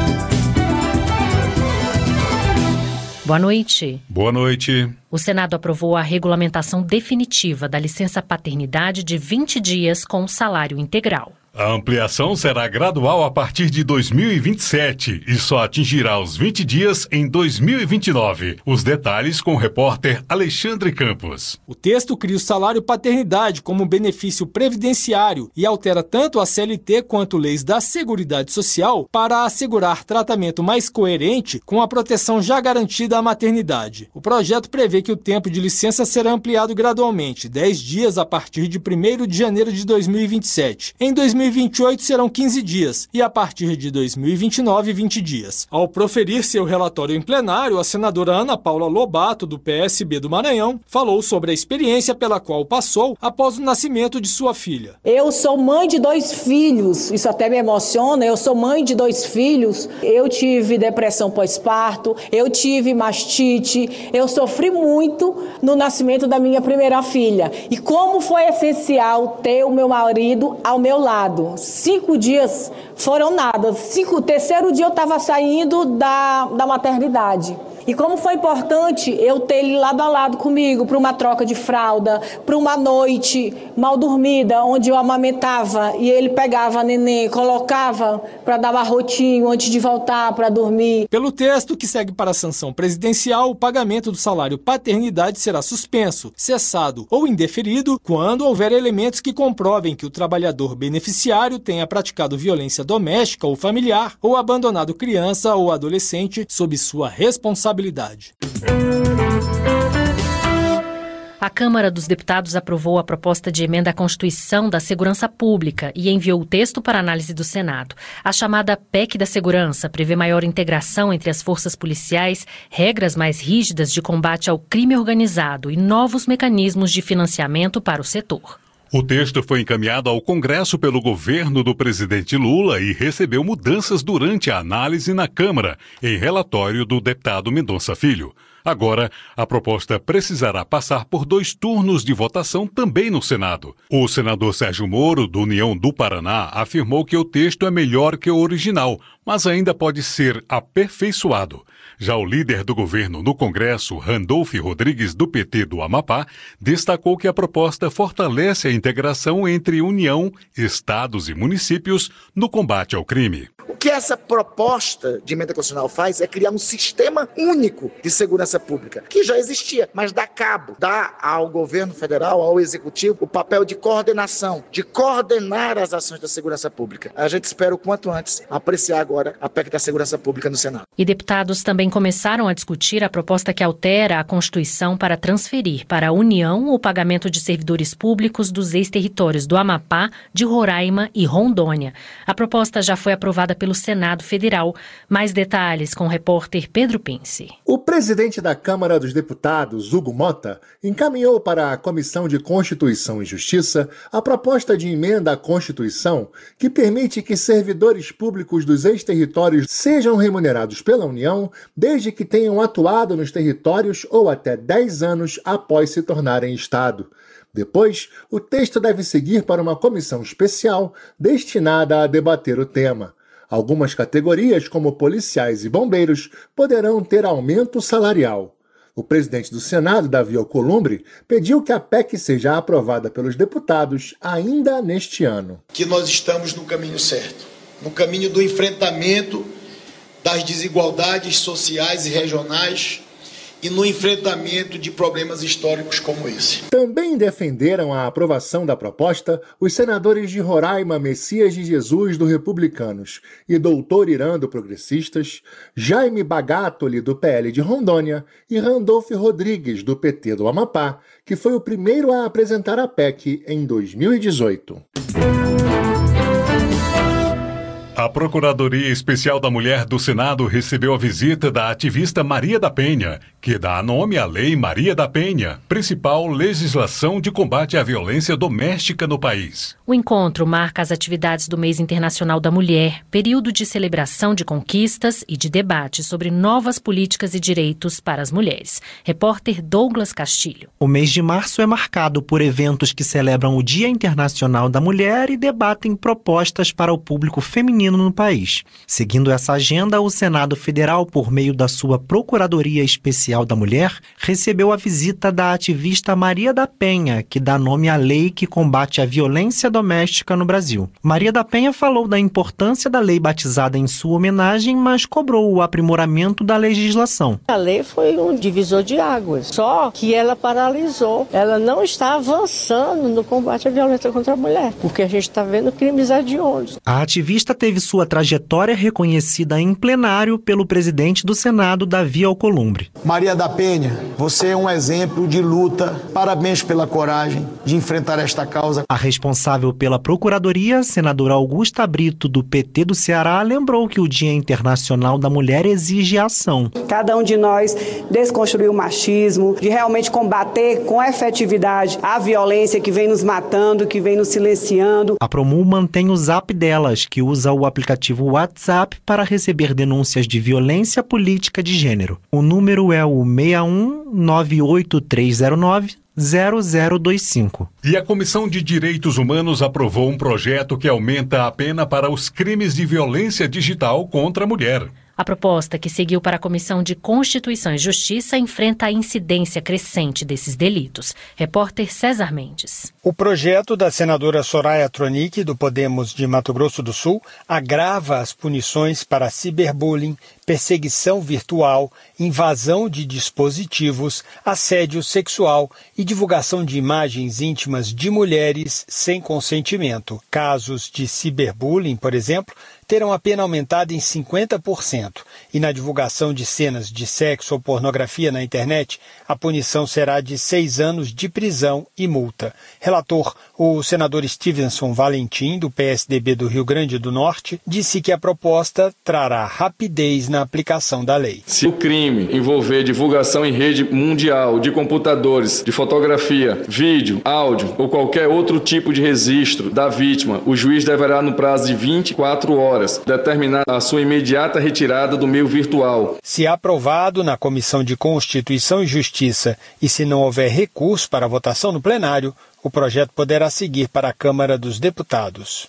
Speaker 2: Boa noite.
Speaker 16: Boa noite.
Speaker 2: O Senado aprovou a regulamentação definitiva da licença paternidade de 20 dias com salário integral.
Speaker 16: A ampliação será gradual a partir de 2027 e só atingirá os 20 dias em 2029. Os detalhes com o repórter Alexandre Campos.
Speaker 17: O texto cria o salário paternidade como benefício previdenciário e altera tanto a CLT quanto leis da Seguridade Social para assegurar tratamento mais coerente com a proteção já garantida à maternidade. O projeto prevê que o tempo de licença será ampliado gradualmente, 10 dias a partir de 1º de janeiro de 2027. Em 2028 serão 15 dias e a partir de 2029, 20 dias. Ao proferir seu relatório em plenário, a senadora Ana Paula Lobato, do PSB do Maranhão, falou sobre a experiência pela qual passou após o nascimento de sua filha.
Speaker 18: Eu sou mãe de 2 filhos, isso até me emociona, eu sou mãe de 2 filhos, eu tive depressão pós-parto, eu tive mastite, eu sofri muito no nascimento da minha primeira filha. E como foi essencial ter o meu marido ao meu lado. 5 dias foram nada. O terceiro dia eu estava saindo da maternidade. E como foi importante eu ter ele lado a lado comigo para uma troca de fralda, para uma noite mal dormida, onde eu amamentava e ele pegava a neném, colocava para dar um arrotinho antes de voltar para dormir.
Speaker 17: Pelo texto que segue para a sanção presidencial, o pagamento do salário paternidade será suspenso, cessado ou indeferido quando houver elementos que comprovem que o trabalhador beneficiário tenha praticado violência doméstica ou familiar ou abandonado criança ou adolescente sob sua responsabilidade.
Speaker 2: A Câmara dos Deputados aprovou a proposta de emenda à Constituição da Segurança Pública e enviou o texto para análise do Senado. A chamada PEC da Segurança prevê maior integração entre as forças policiais, regras mais rígidas de combate ao crime organizado e novos mecanismos de financiamento para o setor.
Speaker 16: O texto foi encaminhado ao Congresso pelo governo do presidente Lula e recebeu mudanças durante a análise na Câmara, em relatório do deputado Mendonça Filho. Agora, a proposta precisará passar por 2 turnos de votação também no Senado. O senador Sérgio Moro, do União do Paraná, afirmou que o texto é melhor que o original, mas ainda pode ser aperfeiçoado. Já o líder do governo no Congresso, Randolph Rodrigues, do PT do Amapá, destacou que a proposta fortalece a integração entre União, estados e municípios no combate ao crime.
Speaker 19: O que essa proposta de emenda constitucional faz é criar um sistema único de segurança pública, que já existia, mas dá cabo, dá ao governo federal, ao executivo, o papel de coordenação, de coordenar as ações da segurança pública. A gente espera o quanto antes apreciar agora a PEC da segurança pública no Senado.
Speaker 2: E deputados também começaram a discutir a proposta que altera a Constituição para transferir para a União o pagamento de servidores públicos dos ex-territórios do Amapá, de Roraima e Rondônia. A proposta já foi aprovada pelo pelo Senado Federal. Mais detalhes com o repórter Pedro Pince.
Speaker 4: O presidente da Câmara dos Deputados, Hugo Mota, encaminhou para a Comissão de Constituição e Justiça a proposta de emenda à Constituição que permite que servidores públicos dos ex-territórios sejam remunerados pela União desde que tenham atuado nos territórios ou até 10 anos após se tornarem Estado. Depois, o texto deve seguir para uma comissão especial destinada a debater o tema. Algumas categorias, como policiais e bombeiros, poderão ter aumento salarial. O presidente do Senado, Davi Alcolumbre, pediu que a PEC seja aprovada pelos deputados ainda neste ano.
Speaker 20: Que nós estamos no caminho certo, no caminho do enfrentamento das desigualdades sociais e regionais e no enfrentamento de problemas históricos como esse.
Speaker 4: Também defenderam a aprovação da proposta os senadores de Roraima, Messias de Jesus, do Republicanos, e Doutor Irã, do Progressistas, Jaime Bagatoli, do PL de Rondônia, e Randolfo Rodrigues, do PT do Amapá, que foi o primeiro a apresentar a PEC em 2018.
Speaker 16: A Procuradoria Especial da Mulher do Senado recebeu a visita da ativista Maria da Penha, que dá nome à Lei Maria da Penha, principal legislação de combate à violência doméstica no país.
Speaker 2: O encontro marca as atividades do Mês Internacional da Mulher, período de celebração de conquistas e de debate sobre novas políticas e direitos para as mulheres. Repórter Douglas Castilho.
Speaker 21: O mês de março é marcado por eventos que celebram o Dia Internacional da Mulher e debatem propostas para o público feminino no país. Seguindo essa agenda, o Senado Federal, por meio da sua Procuradoria Especial da Mulher, recebeu a visita da ativista Maria da Penha, que dá nome à lei que combate a violência doméstica no Brasil. Maria da Penha falou da importância da lei batizada em sua homenagem, mas cobrou o aprimoramento da legislação.
Speaker 22: A lei foi um divisor de águas, só que ela paralisou. Ela não está avançando no combate à violência contra a mulher, porque a gente está vendo crimes hediondos.
Speaker 21: A ativista teve sua trajetória reconhecida em plenário pelo presidente do Senado, Davi Alcolumbre.
Speaker 23: Maria da Penha, você é um exemplo de luta. Parabéns pela coragem de enfrentar esta causa.
Speaker 21: A responsável pela Procuradoria, senadora Augusta Brito, do PT do Ceará, lembrou que o Dia Internacional da Mulher exige ação.
Speaker 24: Cada um de nós desconstruir o machismo, de realmente combater com efetividade a violência que vem nos matando, que vem nos silenciando.
Speaker 21: A Promul mantém o Zap delas, que usa o aplicativo WhatsApp para receber denúncias de violência política de gênero. O número é o 61-98309-0025.
Speaker 16: E a Comissão de Direitos Humanos aprovou um projeto que aumenta a pena para os crimes de violência digital contra a mulher.
Speaker 2: A proposta, que seguiu para a Comissão de Constituição e Justiça, enfrenta a incidência crescente desses delitos. Repórter César Mendes.
Speaker 25: O projeto da senadora Soraya Tronic, do Podemos de Mato Grosso do Sul, agrava as punições para ciberbullying, perseguição virtual, invasão de dispositivos, assédio sexual e divulgação de imagens íntimas de mulheres sem consentimento. Casos de ciberbullying, por exemplo, terão a pena aumentada em 50%. E na divulgação de cenas de sexo ou pornografia na internet, a punição será de 6 anos de prisão e multa. Relator, o senador Stevenson Valentim, do PSDB do Rio Grande do Norte, disse que a proposta trará rapidez na aplicação da lei.
Speaker 28: Se o crime envolver divulgação em rede mundial de computadores, de fotografia, vídeo, áudio ou qualquer outro tipo de registro da vítima, o juiz deverá, no prazo de 24 horas, determinar a sua imediata retirada do meio virtual.
Speaker 25: Se aprovado na Comissão de Constituição e Justiça e se não houver recurso para a votação no plenário, o projeto poderá seguir para a Câmara dos Deputados.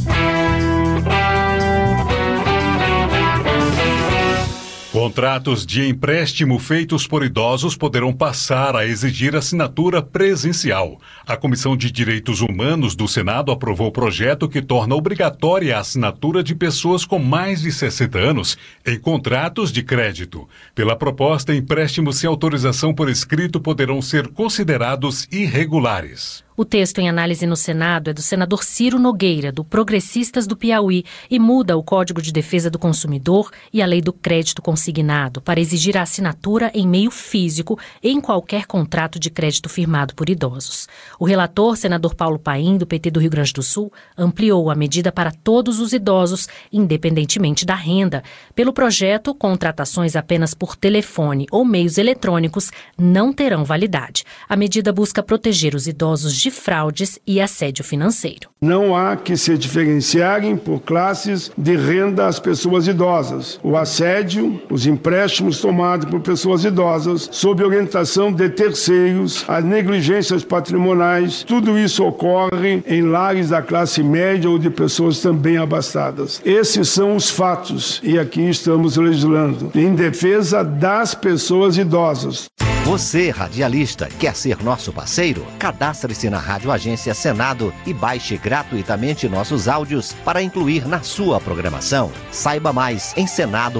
Speaker 16: Contratos de empréstimo feitos por idosos poderão passar a exigir assinatura presencial. A Comissão de Direitos Humanos do Senado aprovou o projeto que torna obrigatória a assinatura de pessoas com mais de 60 anos em contratos de crédito. Pela proposta, empréstimos sem autorização por escrito poderão ser considerados irregulares.
Speaker 2: O texto em análise no Senado é do senador Ciro Nogueira, do Progressistas do Piauí, e muda o Código de Defesa do Consumidor e a Lei do Crédito Consignado para exigir a assinatura em meio físico em qualquer contrato de crédito firmado por idosos. O relator, senador Paulo Paim, do PT do Rio Grande do Sul, ampliou a medida para todos os idosos, independentemente da renda. Pelo projeto, contratações apenas por telefone ou meios eletrônicos não terão validade. A medida busca proteger os idosos de fraudes e assédio financeiro.
Speaker 3: Não há que se diferenciarem por classes de renda as pessoas idosas. O assédio, os empréstimos tomados por pessoas idosas, sob orientação de terceiros, as negligências patrimoniais, tudo isso ocorre em lares da classe média ou de pessoas também abastadas. Esses são os fatos e aqui estamos legislando em defesa das pessoas idosas.
Speaker 6: Você, radialista, quer ser nosso parceiro? Cadastre-se na Rádio Agência Senado e baixe gratuitamente nossos áudios para incluir na sua programação. Saiba mais em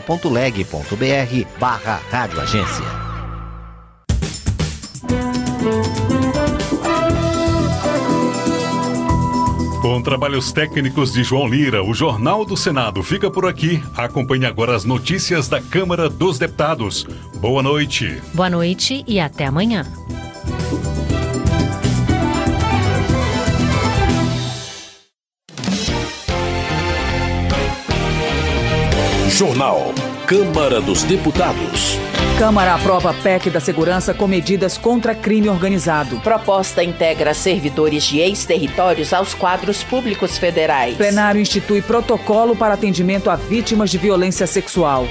Speaker 6: senado.leg.br/radioagência.
Speaker 16: Com trabalhos técnicos de João Lira, o Jornal do Senado fica por aqui. Acompanhe agora as notícias da Câmara dos Deputados. Boa noite.
Speaker 2: Boa noite e até amanhã.
Speaker 5: Jornal Câmara dos Deputados.
Speaker 7: Câmara aprova a PEC da Segurança com medidas contra crime organizado.
Speaker 8: Proposta integra servidores de ex-territórios aos quadros públicos federais.
Speaker 7: Plenário institui protocolo para atendimento a vítimas de violência sexual.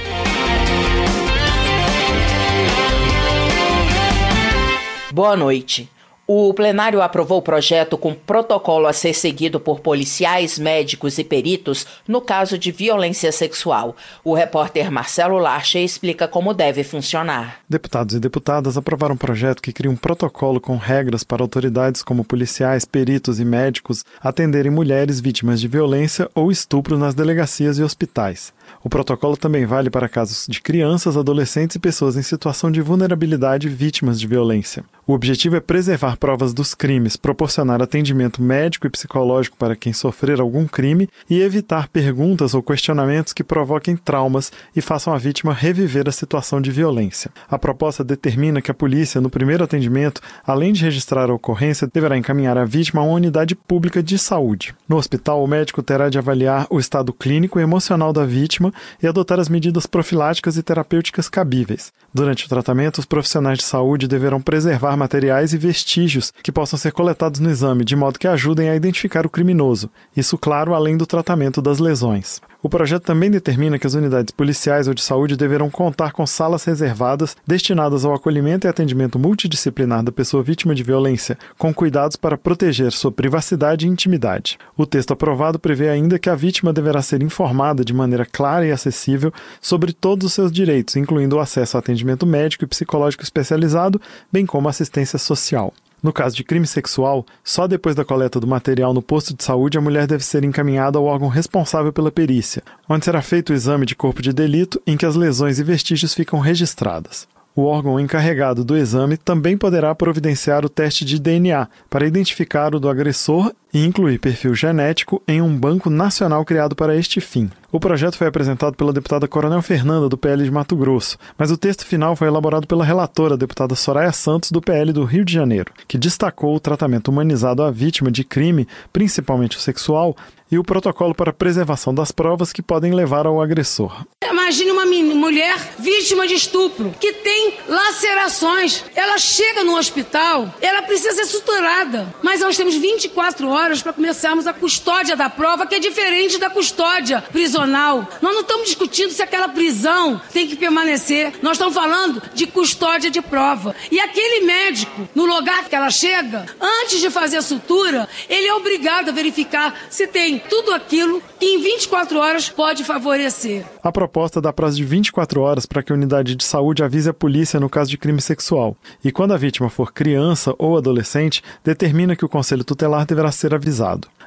Speaker 8: Boa noite. O plenário aprovou o projeto com protocolo a ser seguido por policiais, médicos e peritos no caso de violência sexual. O repórter Marcelo Larcher explica como deve funcionar.
Speaker 9: Deputados e deputadas aprovaram um projeto que cria um protocolo com regras para autoridades como policiais, peritos e médicos atenderem mulheres vítimas de violência ou estupro nas delegacias e hospitais. O protocolo também vale para casos de crianças, adolescentes e pessoas em situação de vulnerabilidade vítimas de violência. O objetivo é preservar provas dos crimes, proporcionar atendimento médico e psicológico para quem sofrer algum crime e evitar perguntas ou questionamentos que provoquem traumas e façam a vítima reviver a situação de violência. A proposta determina que a polícia, no primeiro atendimento, além de registrar a ocorrência, deverá encaminhar a vítima a uma unidade pública de saúde. No hospital, o médico terá de avaliar o estado clínico e emocional da vítima e adotar as medidas profiláticas e terapêuticas cabíveis. Durante o tratamento, os profissionais de saúde deverão preservar materiais e vestígios que possam ser coletados no exame, de modo que ajudem a identificar o criminoso. Isso, claro, além do tratamento das lesões. O projeto também determina que as unidades policiais ou de saúde deverão contar com salas reservadas destinadas ao acolhimento e atendimento multidisciplinar da pessoa vítima de violência, com cuidados para proteger sua privacidade e intimidade. O texto aprovado prevê ainda que a vítima deverá ser informada de maneira clara e acessível sobre todos os seus direitos, incluindo o acesso a atendimento médico e psicológico especializado, bem como assistência social. No caso de crime sexual, só depois da coleta do material no posto de saúde a mulher deve ser encaminhada ao órgão responsável pela perícia, onde será feito o exame de corpo de delito em que as lesões e vestígios ficam registradas. O órgão encarregado do exame também poderá providenciar o teste de DNA para identificar o do agressor e incluir perfil genético em um banco nacional criado para este fim. O projeto foi apresentado pela deputada Coronel Fernanda, do PL de Mato Grosso, mas o texto final foi elaborado pela relatora, a deputada Soraya Santos, do PL do Rio de Janeiro, que destacou o tratamento humanizado à vítima de crime, principalmente o sexual, e o protocolo para preservação das provas que podem levar ao agressor.
Speaker 13: Imagine uma mulher vítima de estupro, que tem lacerações. Ela chega no hospital, ela precisa ser suturada, mas nós temos 24 horas para começarmos a custódia da prova, que é diferente da custódia prisional. Nós não estamos discutindo se aquela prisão tem que permanecer, nós estamos falando de custódia de prova. E aquele médico, no lugar que ela chega, antes de fazer a sutura, ele é obrigado a verificar se tem tudo aquilo que em 24 horas pode favorecer.
Speaker 9: A proposta dá prazo de 24 horas para que a unidade de saúde avise a polícia no caso de crime sexual. E quando a vítima for criança ou adolescente, determina que o Conselho Tutelar deverá ser avisado.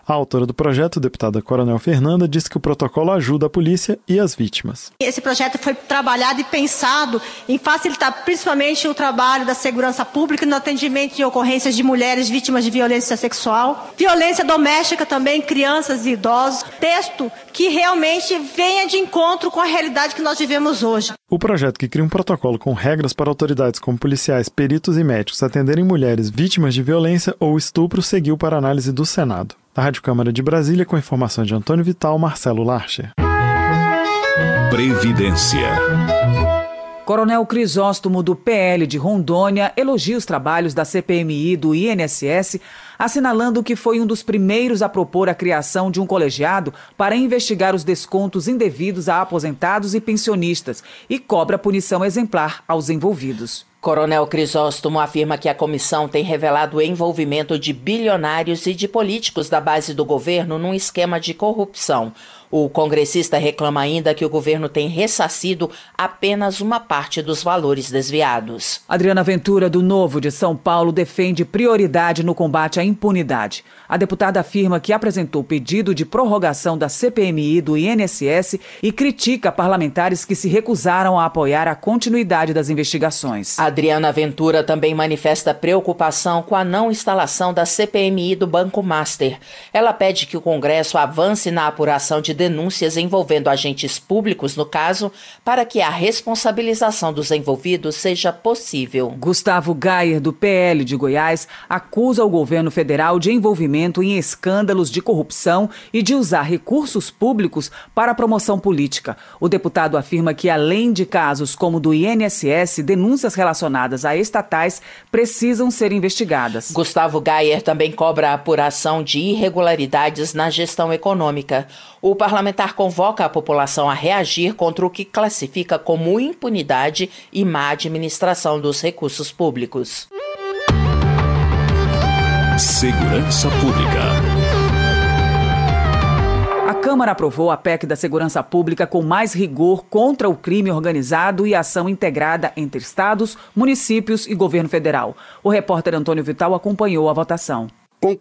Speaker 9: A autora do projeto, deputada Coronel Fernanda, disse que o protocolo ajuda a polícia e as vítimas.
Speaker 1: Esse projeto foi trabalhado e pensado em facilitar principalmente o trabalho da segurança pública no atendimento de ocorrências de mulheres vítimas de violência sexual, violência doméstica também, crianças e idosos. Texto que realmente venha de encontro com a realidade que nós vivemos hoje.
Speaker 9: O projeto, que cria um protocolo com regras para autoridades como policiais, peritos e médicos atenderem mulheres vítimas de violência ou estupro, seguiu para análise do Senado. Da Rádio Câmara de Brasília, com informações de Antônio Vital, Marcelo Larcher.
Speaker 10: Previdência.
Speaker 7: Coronel Crisóstomo, do PL de Rondônia, elogia os trabalhos da CPMI do INSS, assinalando que foi um dos primeiros a propor a criação de um colegiado para investigar os descontos indevidos a aposentados e pensionistas e cobra punição exemplar aos envolvidos.
Speaker 8: Coronel Crisóstomo afirma que a comissão tem revelado o envolvimento de bilionários e de políticos da base do governo num esquema de corrupção. O congressista reclama ainda que o governo tem ressarcido apenas uma parte dos valores desviados.
Speaker 7: Adriana Ventura, do Novo de São Paulo, defende prioridade no combate à impunidade. A deputada afirma que apresentou pedido de prorrogação da CPMI do INSS e critica parlamentares que se recusaram a apoiar a continuidade das investigações.
Speaker 8: Adriana Ventura também manifesta preocupação com a não instalação da CPMI do Banco Master. Ela pede que o Congresso avance na apuração de denúncias envolvendo agentes públicos no caso, para que a responsabilização dos envolvidos seja possível.
Speaker 7: Gustavo Gayer, do PL de Goiás, acusa o governo federal de envolvimento em escândalos de corrupção e de usar recursos públicos para promoção política. O deputado afirma que, além de casos como o do INSS, denúncias relacionadas a estatais precisam ser investigadas.
Speaker 8: Gustavo Gayer também cobra a apuração de irregularidades na gestão econômica. O parlamentar convoca a população a reagir contra o que classifica como impunidade e má administração dos recursos públicos.
Speaker 10: Segurança Pública.
Speaker 7: A Câmara aprovou a PEC da Segurança Pública com mais rigor contra o crime organizado e ação integrada entre estados, municípios e governo federal. O repórter Antônio Vital acompanhou a votação.
Speaker 11: Com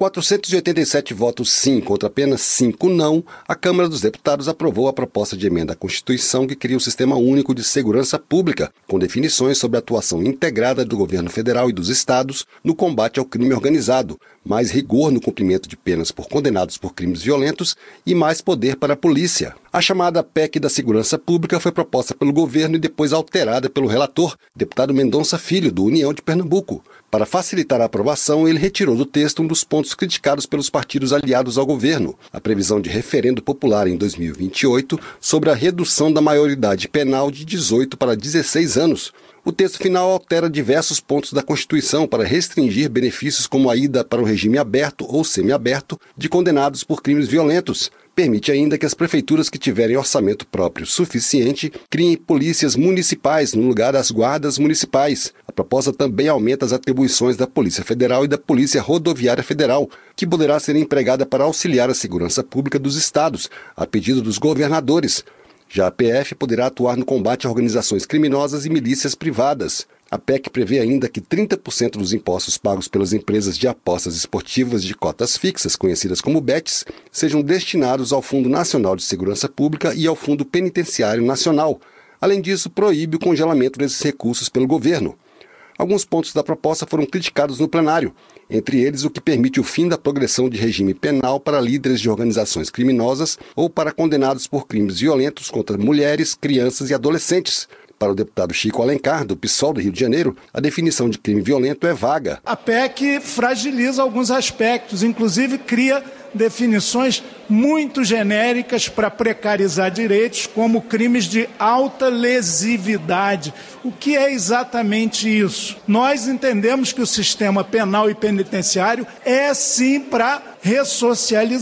Speaker 11: 487 votos sim contra apenas 5 não, a Câmara dos Deputados aprovou a proposta de emenda à Constituição que cria um sistema único de segurança pública, com definições sobre a atuação integrada do governo federal e dos estados no combate ao crime organizado, mais rigor no cumprimento de penas por condenados por crimes violentos e mais poder para a polícia. A chamada PEC da Segurança Pública foi proposta pelo governo e depois alterada pelo relator, deputado Mendonça Filho, do União de Pernambuco. Para facilitar a aprovação, ele retirou do texto um dos pontos criticados pelos partidos aliados ao governo, a previsão de referendo popular em 2028 sobre a redução da maioridade penal de 18 para 16 anos. O texto final altera diversos pontos da Constituição para restringir benefícios como a ida para o regime aberto ou semiaberto de condenados por crimes violentos. Permite ainda que as prefeituras que tiverem orçamento próprio suficiente criem polícias municipais no lugar das guardas municipais. A proposta também aumenta as atribuições da Polícia Federal e da Polícia Rodoviária Federal, que poderá ser empregada para auxiliar a segurança pública dos estados, a pedido dos governadores. Já a PF poderá atuar no combate a organizações criminosas e milícias privadas. A PEC prevê ainda que 30% dos impostos pagos pelas empresas de apostas esportivas de cotas fixas, conhecidas como BETs, sejam destinados ao Fundo Nacional de Segurança Pública e ao Fundo Penitenciário Nacional. Além disso, proíbe o congelamento desses recursos pelo governo. Alguns pontos da proposta foram criticados no plenário, entre eles o que permite o fim da progressão de regime penal para líderes de organizações criminosas ou para condenados por crimes violentos contra mulheres, crianças e adolescentes. Para o deputado Chico Alencar, do PSOL do Rio de Janeiro, a definição de crime violento é vaga.
Speaker 12: A PEC fragiliza alguns aspectos, inclusive cria definições muito genéricas para precarizar direitos, como crimes de alta lesividade. O que é exatamente isso? Nós entendemos que o sistema penal e penitenciário é sim para ressocializar.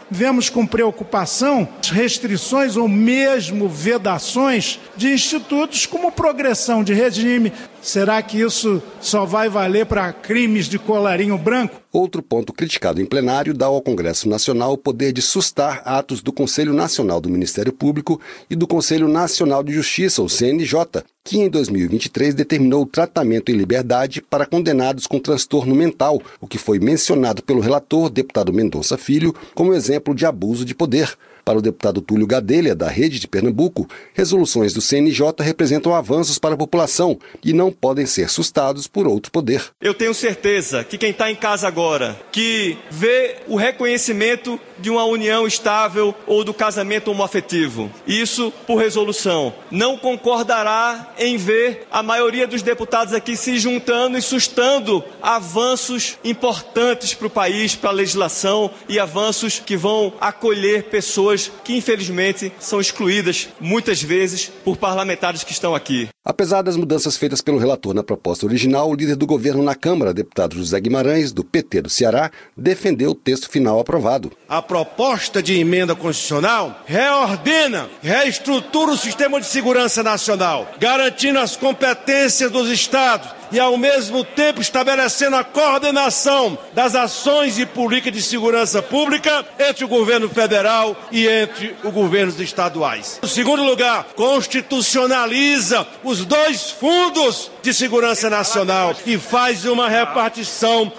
Speaker 12: vemos com preocupação restrições ou mesmo vedações de institutos como progressão de regime. Será que isso só vai valer para crimes de colarinho branco?
Speaker 11: Outro ponto criticado em plenário dá ao Congresso Nacional o poder de sustar atos do Conselho Nacional do Ministério Público e do Conselho Nacional de Justiça, o CNJ, que em 2023 determinou o tratamento em liberdade para condenados com transtorno mental, o que foi mencionado pelo relator, deputado Mendonça Filho, como exemplo de abuso de poder. Para o deputado Túlio Gadelha, da Rede de Pernambuco, resoluções do CNJ representam avanços para a população e não podem ser sustados por outro poder.
Speaker 14: Eu tenho certeza que quem está em casa agora, que vê o reconhecimento de uma união estável ou do casamento homoafetivo, isso por resolução, não concordará em ver a maioria dos deputados aqui se juntando e sustando avanços importantes para o país, para a legislação e avanços que vão acolher pessoas que infelizmente são excluídas muitas vezes por parlamentares que estão aqui.
Speaker 11: Apesar das mudanças feitas pelo relator na proposta original, o líder do governo na Câmara, deputado José Guimarães, do PT do Ceará, defendeu o texto final aprovado.
Speaker 15: A proposta de emenda constitucional reordena, reestrutura o sistema de segurança nacional, garantindo as competências dos estados e, ao mesmo tempo, estabelecendo a coordenação das ações e políticas de segurança pública entre o governo federal e entre os governos estaduais. Em segundo lugar, constitucionaliza os dois fundos de segurança nacional e faz uma repartição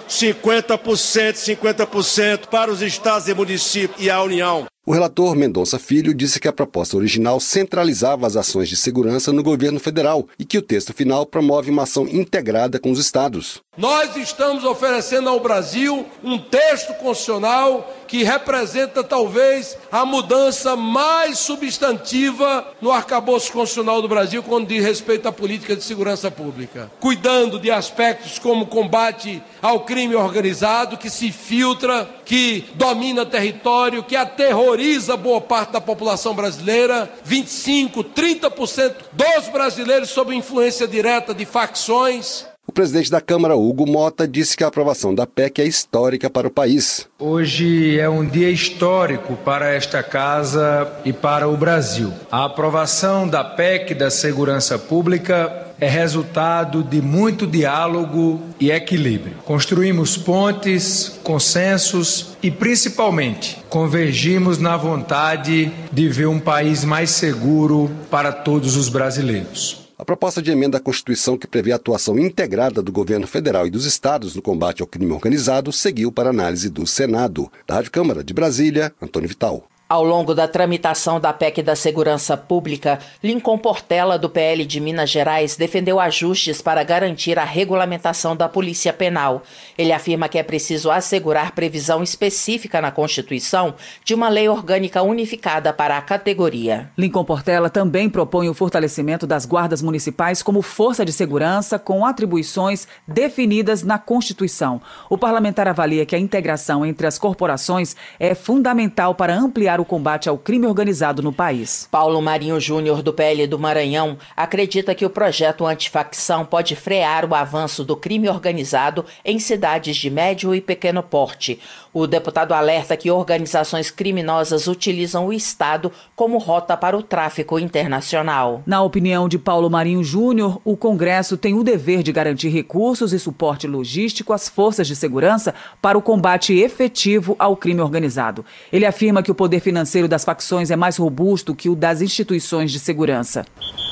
Speaker 15: 50% para os estados e municípios e a União.
Speaker 11: O relator Mendonça Filho disse que a proposta original centralizava as ações de segurança no governo federal e que o texto final promove uma ação integrada com os estados.
Speaker 15: Nós estamos oferecendo ao Brasil um texto constitucional que representa talvez a mudança mais substantiva no arcabouço constitucional do Brasil quando diz respeito à política de segurança pública, cuidando de aspectos como combate ao crime organizado que se filtra, que domina território, que aterroriza boa parte da população brasileira, 25-30% dos brasileiros sob influência direta de facções.
Speaker 11: O presidente da Câmara, Hugo Mota, disse que a aprovação da PEC é histórica para o país.
Speaker 17: Hoje é um dia histórico para esta casa e para o Brasil. A aprovação da PEC da Segurança Pública é resultado de muito diálogo e equilíbrio. Construímos pontes, consensos e, principalmente, convergimos na vontade de ver um país mais seguro para todos os brasileiros.
Speaker 11: A proposta de emenda à Constituição que prevê a atuação integrada do governo federal e dos estados no combate ao crime organizado seguiu para análise do Senado. Da Rádio Câmara de Brasília, Antônio Vital.
Speaker 8: Ao longo da tramitação da PEC da Segurança Pública, Lincoln Portela, do PL de Minas Gerais, defendeu ajustes para garantir a regulamentação da Polícia Penal. Ele afirma que é preciso assegurar previsão específica na Constituição de uma lei orgânica unificada para a categoria.
Speaker 7: Lincoln Portela também propõe o fortalecimento das guardas municipais como força de segurança com atribuições definidas na Constituição. O parlamentar avalia que a integração entre as corporações é fundamental para ampliar o combate ao crime organizado no país.
Speaker 8: Paulo Marinho Júnior, do PL do Maranhão, acredita que o projeto antifacção pode frear o avanço do crime organizado em cidades de médio e pequeno porte. O deputado alerta que organizações criminosas utilizam o Estado como rota para o tráfico internacional.
Speaker 7: Na opinião de Paulo Marinho Júnior, o Congresso tem o dever de garantir recursos e suporte logístico às forças de segurança para o combate efetivo ao crime organizado. Ele afirma que o poder financeiro das facções é mais robusto que o das instituições de segurança.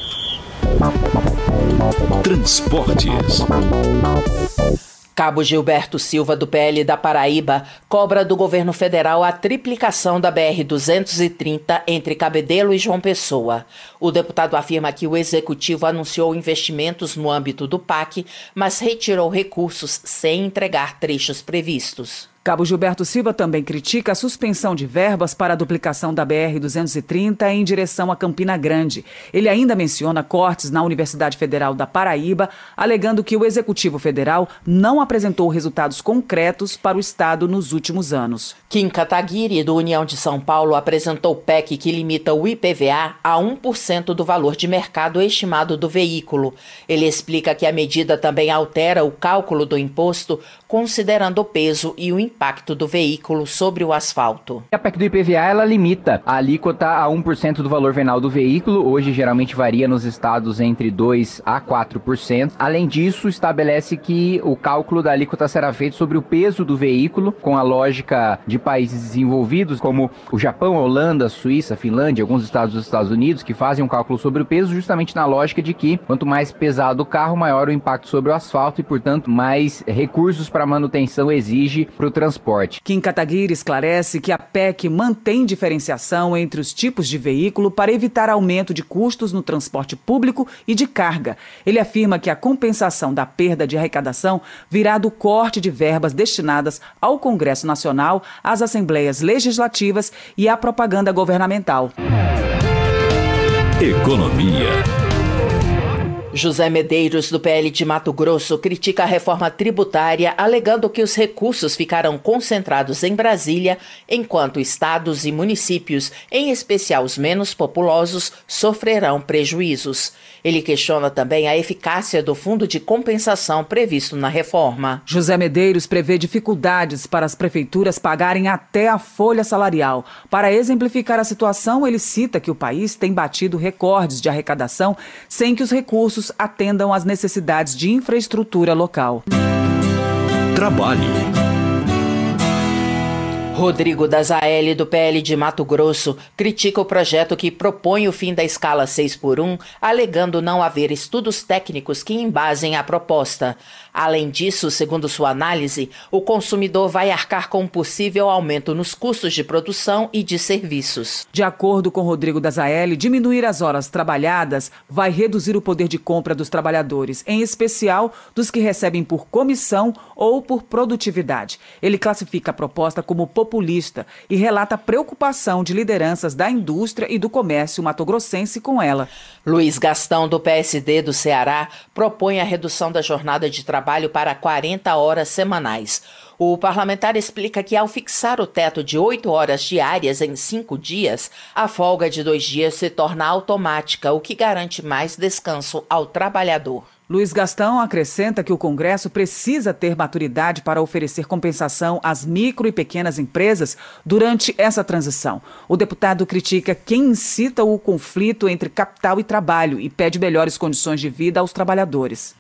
Speaker 10: Transportes.
Speaker 8: Cabo Gilberto Silva, do PL da Paraíba, cobra do governo federal a triplicação da BR-230 entre Cabedelo e João Pessoa. O deputado afirma que o executivo anunciou investimentos no âmbito do PAC, mas retirou recursos sem entregar trechos previstos.
Speaker 7: Cabo Gilberto Silva também critica a suspensão de verbas para a duplicação da BR-230 em direção a Campina Grande. Ele ainda menciona cortes na Universidade Federal da Paraíba, alegando que o Executivo Federal não apresentou resultados concretos para o Estado nos últimos anos.
Speaker 8: Kim Kataguiri, do União de São Paulo, apresentou PEC que limita o IPVA a 1% do valor de mercado estimado do veículo. Ele explica que a medida também altera o cálculo do imposto, considerando o peso e o impacto do veículo sobre o asfalto.
Speaker 4: A PEC do IPVA, ela limita a alíquota a 1% do valor venal do veículo. Hoje, geralmente, varia nos estados entre 2% a 4%. Além disso, estabelece que o cálculo da alíquota será feito sobre o peso do veículo, com a lógica de países desenvolvidos, como o Japão, a Holanda, a Suíça, a Finlândia, alguns estados dos Estados Unidos, que fazem um cálculo sobre o peso, justamente na lógica de que quanto mais pesado o carro, maior o impacto sobre o asfalto e, portanto, mais recursos para manutenção exige para o transporte.
Speaker 7: Kim Kataguiri esclarece que a PEC mantém diferenciação entre os tipos de veículo para evitar aumento de custos no transporte público e de carga. Ele afirma que a compensação da perda de arrecadação virá do corte de verbas destinadas ao Congresso Nacional, às Assembleias Legislativas e à propaganda governamental.
Speaker 10: Economia.
Speaker 8: José Medeiros, do PL de Mato Grosso, critica a reforma tributária, alegando que os recursos ficarão concentrados em Brasília, enquanto estados e municípios, em especial os menos populosos, sofrerão prejuízos. Ele questiona também a eficácia do fundo de compensação previsto na reforma.
Speaker 7: José Medeiros prevê dificuldades para as prefeituras pagarem até a folha salarial. Para exemplificar a situação, ele cita que o país tem batido recordes de arrecadação sem que os recursos atendam às necessidades de infraestrutura local.
Speaker 10: Trabalho.
Speaker 8: Rodrigo Dazaeli, do PL de Mato Grosso, critica o projeto que propõe o fim da escala 6x1, alegando não haver estudos técnicos que embasem a proposta. Além disso, segundo sua análise, o consumidor vai arcar com um possível aumento nos custos de produção e de serviços.
Speaker 7: De acordo com Rodrigo Dazaeli, diminuir as horas trabalhadas vai reduzir o poder de compra dos trabalhadores, em especial dos que recebem por comissão ou por produtividade. Ele classifica a proposta como populista e relata a preocupação de lideranças da indústria e do comércio matogrossense com ela.
Speaker 8: Luiz Gastão, do PSD do Ceará, propõe a redução da jornada de trabalho para 40 horas semanais. O parlamentar explica que, ao fixar o teto de 8 horas diárias em 5 dias, a folga de 2 dias se torna automática, o que garante mais descanso ao trabalhador.
Speaker 7: Luiz Gastão acrescenta que o Congresso precisa ter maturidade para oferecer compensação às micro e pequenas empresas durante essa transição. O deputado critica quem incita o conflito entre capital e trabalho e pede melhores condições de vida aos trabalhadores.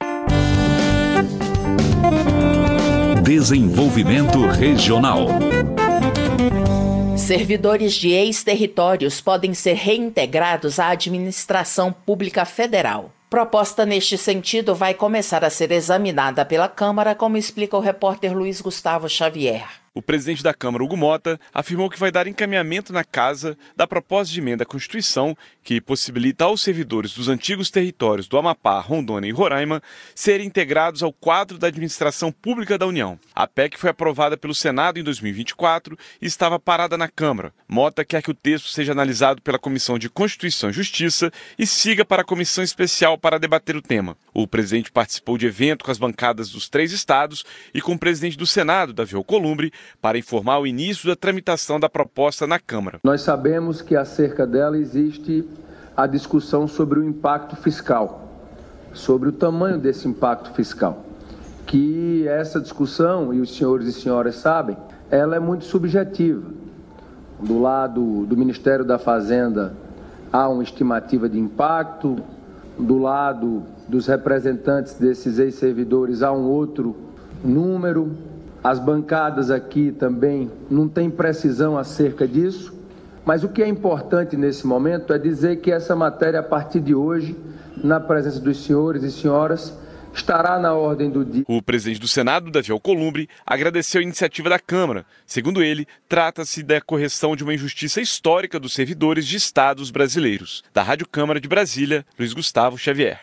Speaker 10: Desenvolvimento regional.
Speaker 8: Servidores de ex-territórios podem ser reintegrados à administração pública federal. Proposta neste sentido vai começar a ser examinada pela Câmara, como explica o repórter Luiz Gustavo Xavier.
Speaker 18: O presidente da Câmara, Hugo Mota, afirmou que vai dar encaminhamento na Casa da proposta de emenda à Constituição que possibilita aos servidores dos antigos territórios do Amapá, Rondônia e Roraima serem integrados ao quadro da administração pública da União. A PEC foi aprovada pelo Senado em 2024 e estava parada na Câmara. Mota quer que o texto seja analisado pela Comissão de Constituição e Justiça e siga para a Comissão Especial para debater o tema. O presidente participou de evento com as bancadas dos 3 estados e com o presidente do Senado, Davi Alcolumbre, para informar o início da tramitação da proposta na Câmara.
Speaker 19: Nós sabemos que acerca dela existe a discussão sobre o impacto fiscal, sobre o tamanho desse impacto fiscal, que essa discussão, e os senhores e senhoras sabem, ela é muito subjetiva. Do lado do Ministério da Fazenda há uma estimativa de impacto, do lado dos representantes desses ex-servidores há um outro número. As bancadas aqui também não têm precisão acerca disso, mas o que é importante nesse momento é dizer que essa matéria, a partir de hoje, na presença dos senhores e senhoras, estará na ordem do dia.
Speaker 18: O presidente do Senado, Davi Alcolumbre, agradeceu a iniciativa da Câmara. Segundo ele, trata-se da correção de uma injustiça histórica dos servidores de estados brasileiros. Da Rádio Câmara de Brasília, Luiz Gustavo Xavier.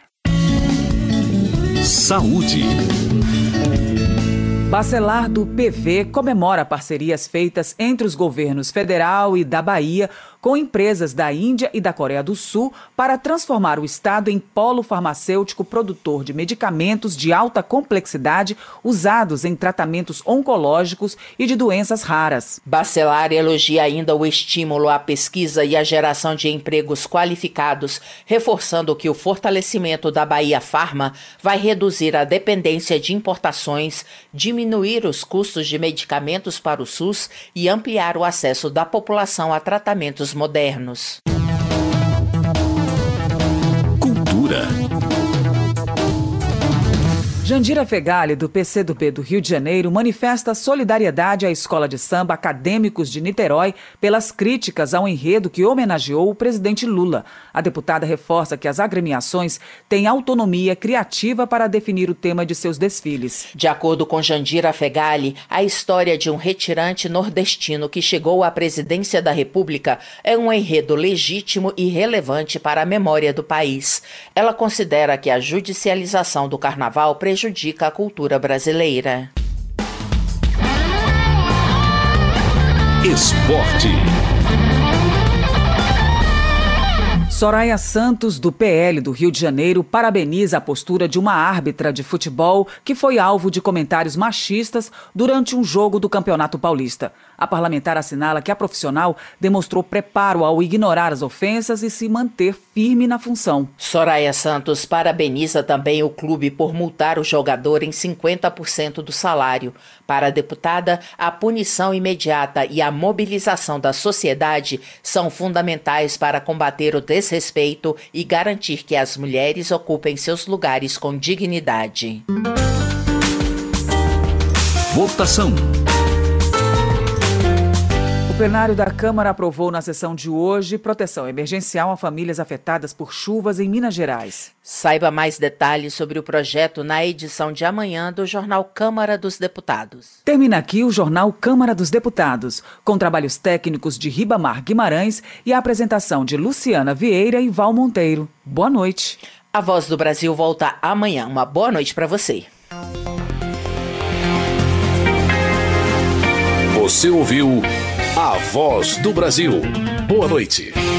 Speaker 10: Saúde.
Speaker 7: Bacelar do PV comemora parcerias feitas entre os governos federal e da Bahia com empresas da Índia e da Coreia do Sul para transformar o estado em polo farmacêutico produtor de medicamentos de alta complexidade usados em tratamentos oncológicos e de doenças raras.
Speaker 8: Bacelar elogia ainda o estímulo à pesquisa e à geração de empregos qualificados, reforçando que o fortalecimento da Bahia Pharma vai reduzir a dependência de importações, diminuir os custos de medicamentos para o SUS e ampliar o acesso da população a tratamentos modernos.
Speaker 10: Cultura.
Speaker 7: Jandira Fegali, do PCdoB do Rio de Janeiro, manifesta solidariedade à Escola de Samba Acadêmicos de Niterói pelas críticas ao enredo que homenageou o presidente Lula. A deputada reforça que as agremiações têm autonomia criativa para definir o tema de seus desfiles.
Speaker 8: De acordo com Jandira Fegali, a história de um retirante nordestino que chegou à presidência da República é um enredo legítimo e relevante para a memória do país. Ela considera que a judicialização do carnaval prejudica a cultura brasileira.
Speaker 10: Esporte.
Speaker 7: Soraya Santos, do PL do Rio de Janeiro, parabeniza a postura de uma árbitra de futebol que foi alvo de comentários machistas durante um jogo do Campeonato Paulista. A parlamentar assinala que a profissional demonstrou preparo ao ignorar as ofensas e se manter firme na função.
Speaker 8: Soraya Santos parabeniza também o clube por multar o jogador em 50% do salário. Para a deputada, a punição imediata e a mobilização da sociedade são fundamentais para combater o desrespeito e garantir que as mulheres ocupem seus lugares com dignidade.
Speaker 10: Votação.
Speaker 7: O plenário da Câmara aprovou na sessão de hoje proteção emergencial a famílias afetadas por chuvas em Minas Gerais.
Speaker 8: Saiba mais detalhes sobre o projeto na edição de amanhã do Jornal Câmara dos Deputados.
Speaker 7: Termina aqui o Jornal Câmara dos Deputados, com trabalhos técnicos de Ribamar Guimarães e a apresentação de Luciana Vieira e Val Monteiro. Boa noite.
Speaker 8: A Voz do Brasil volta amanhã. Uma boa noite para você.
Speaker 10: Você ouviu A Voz do Brasil. Boa noite.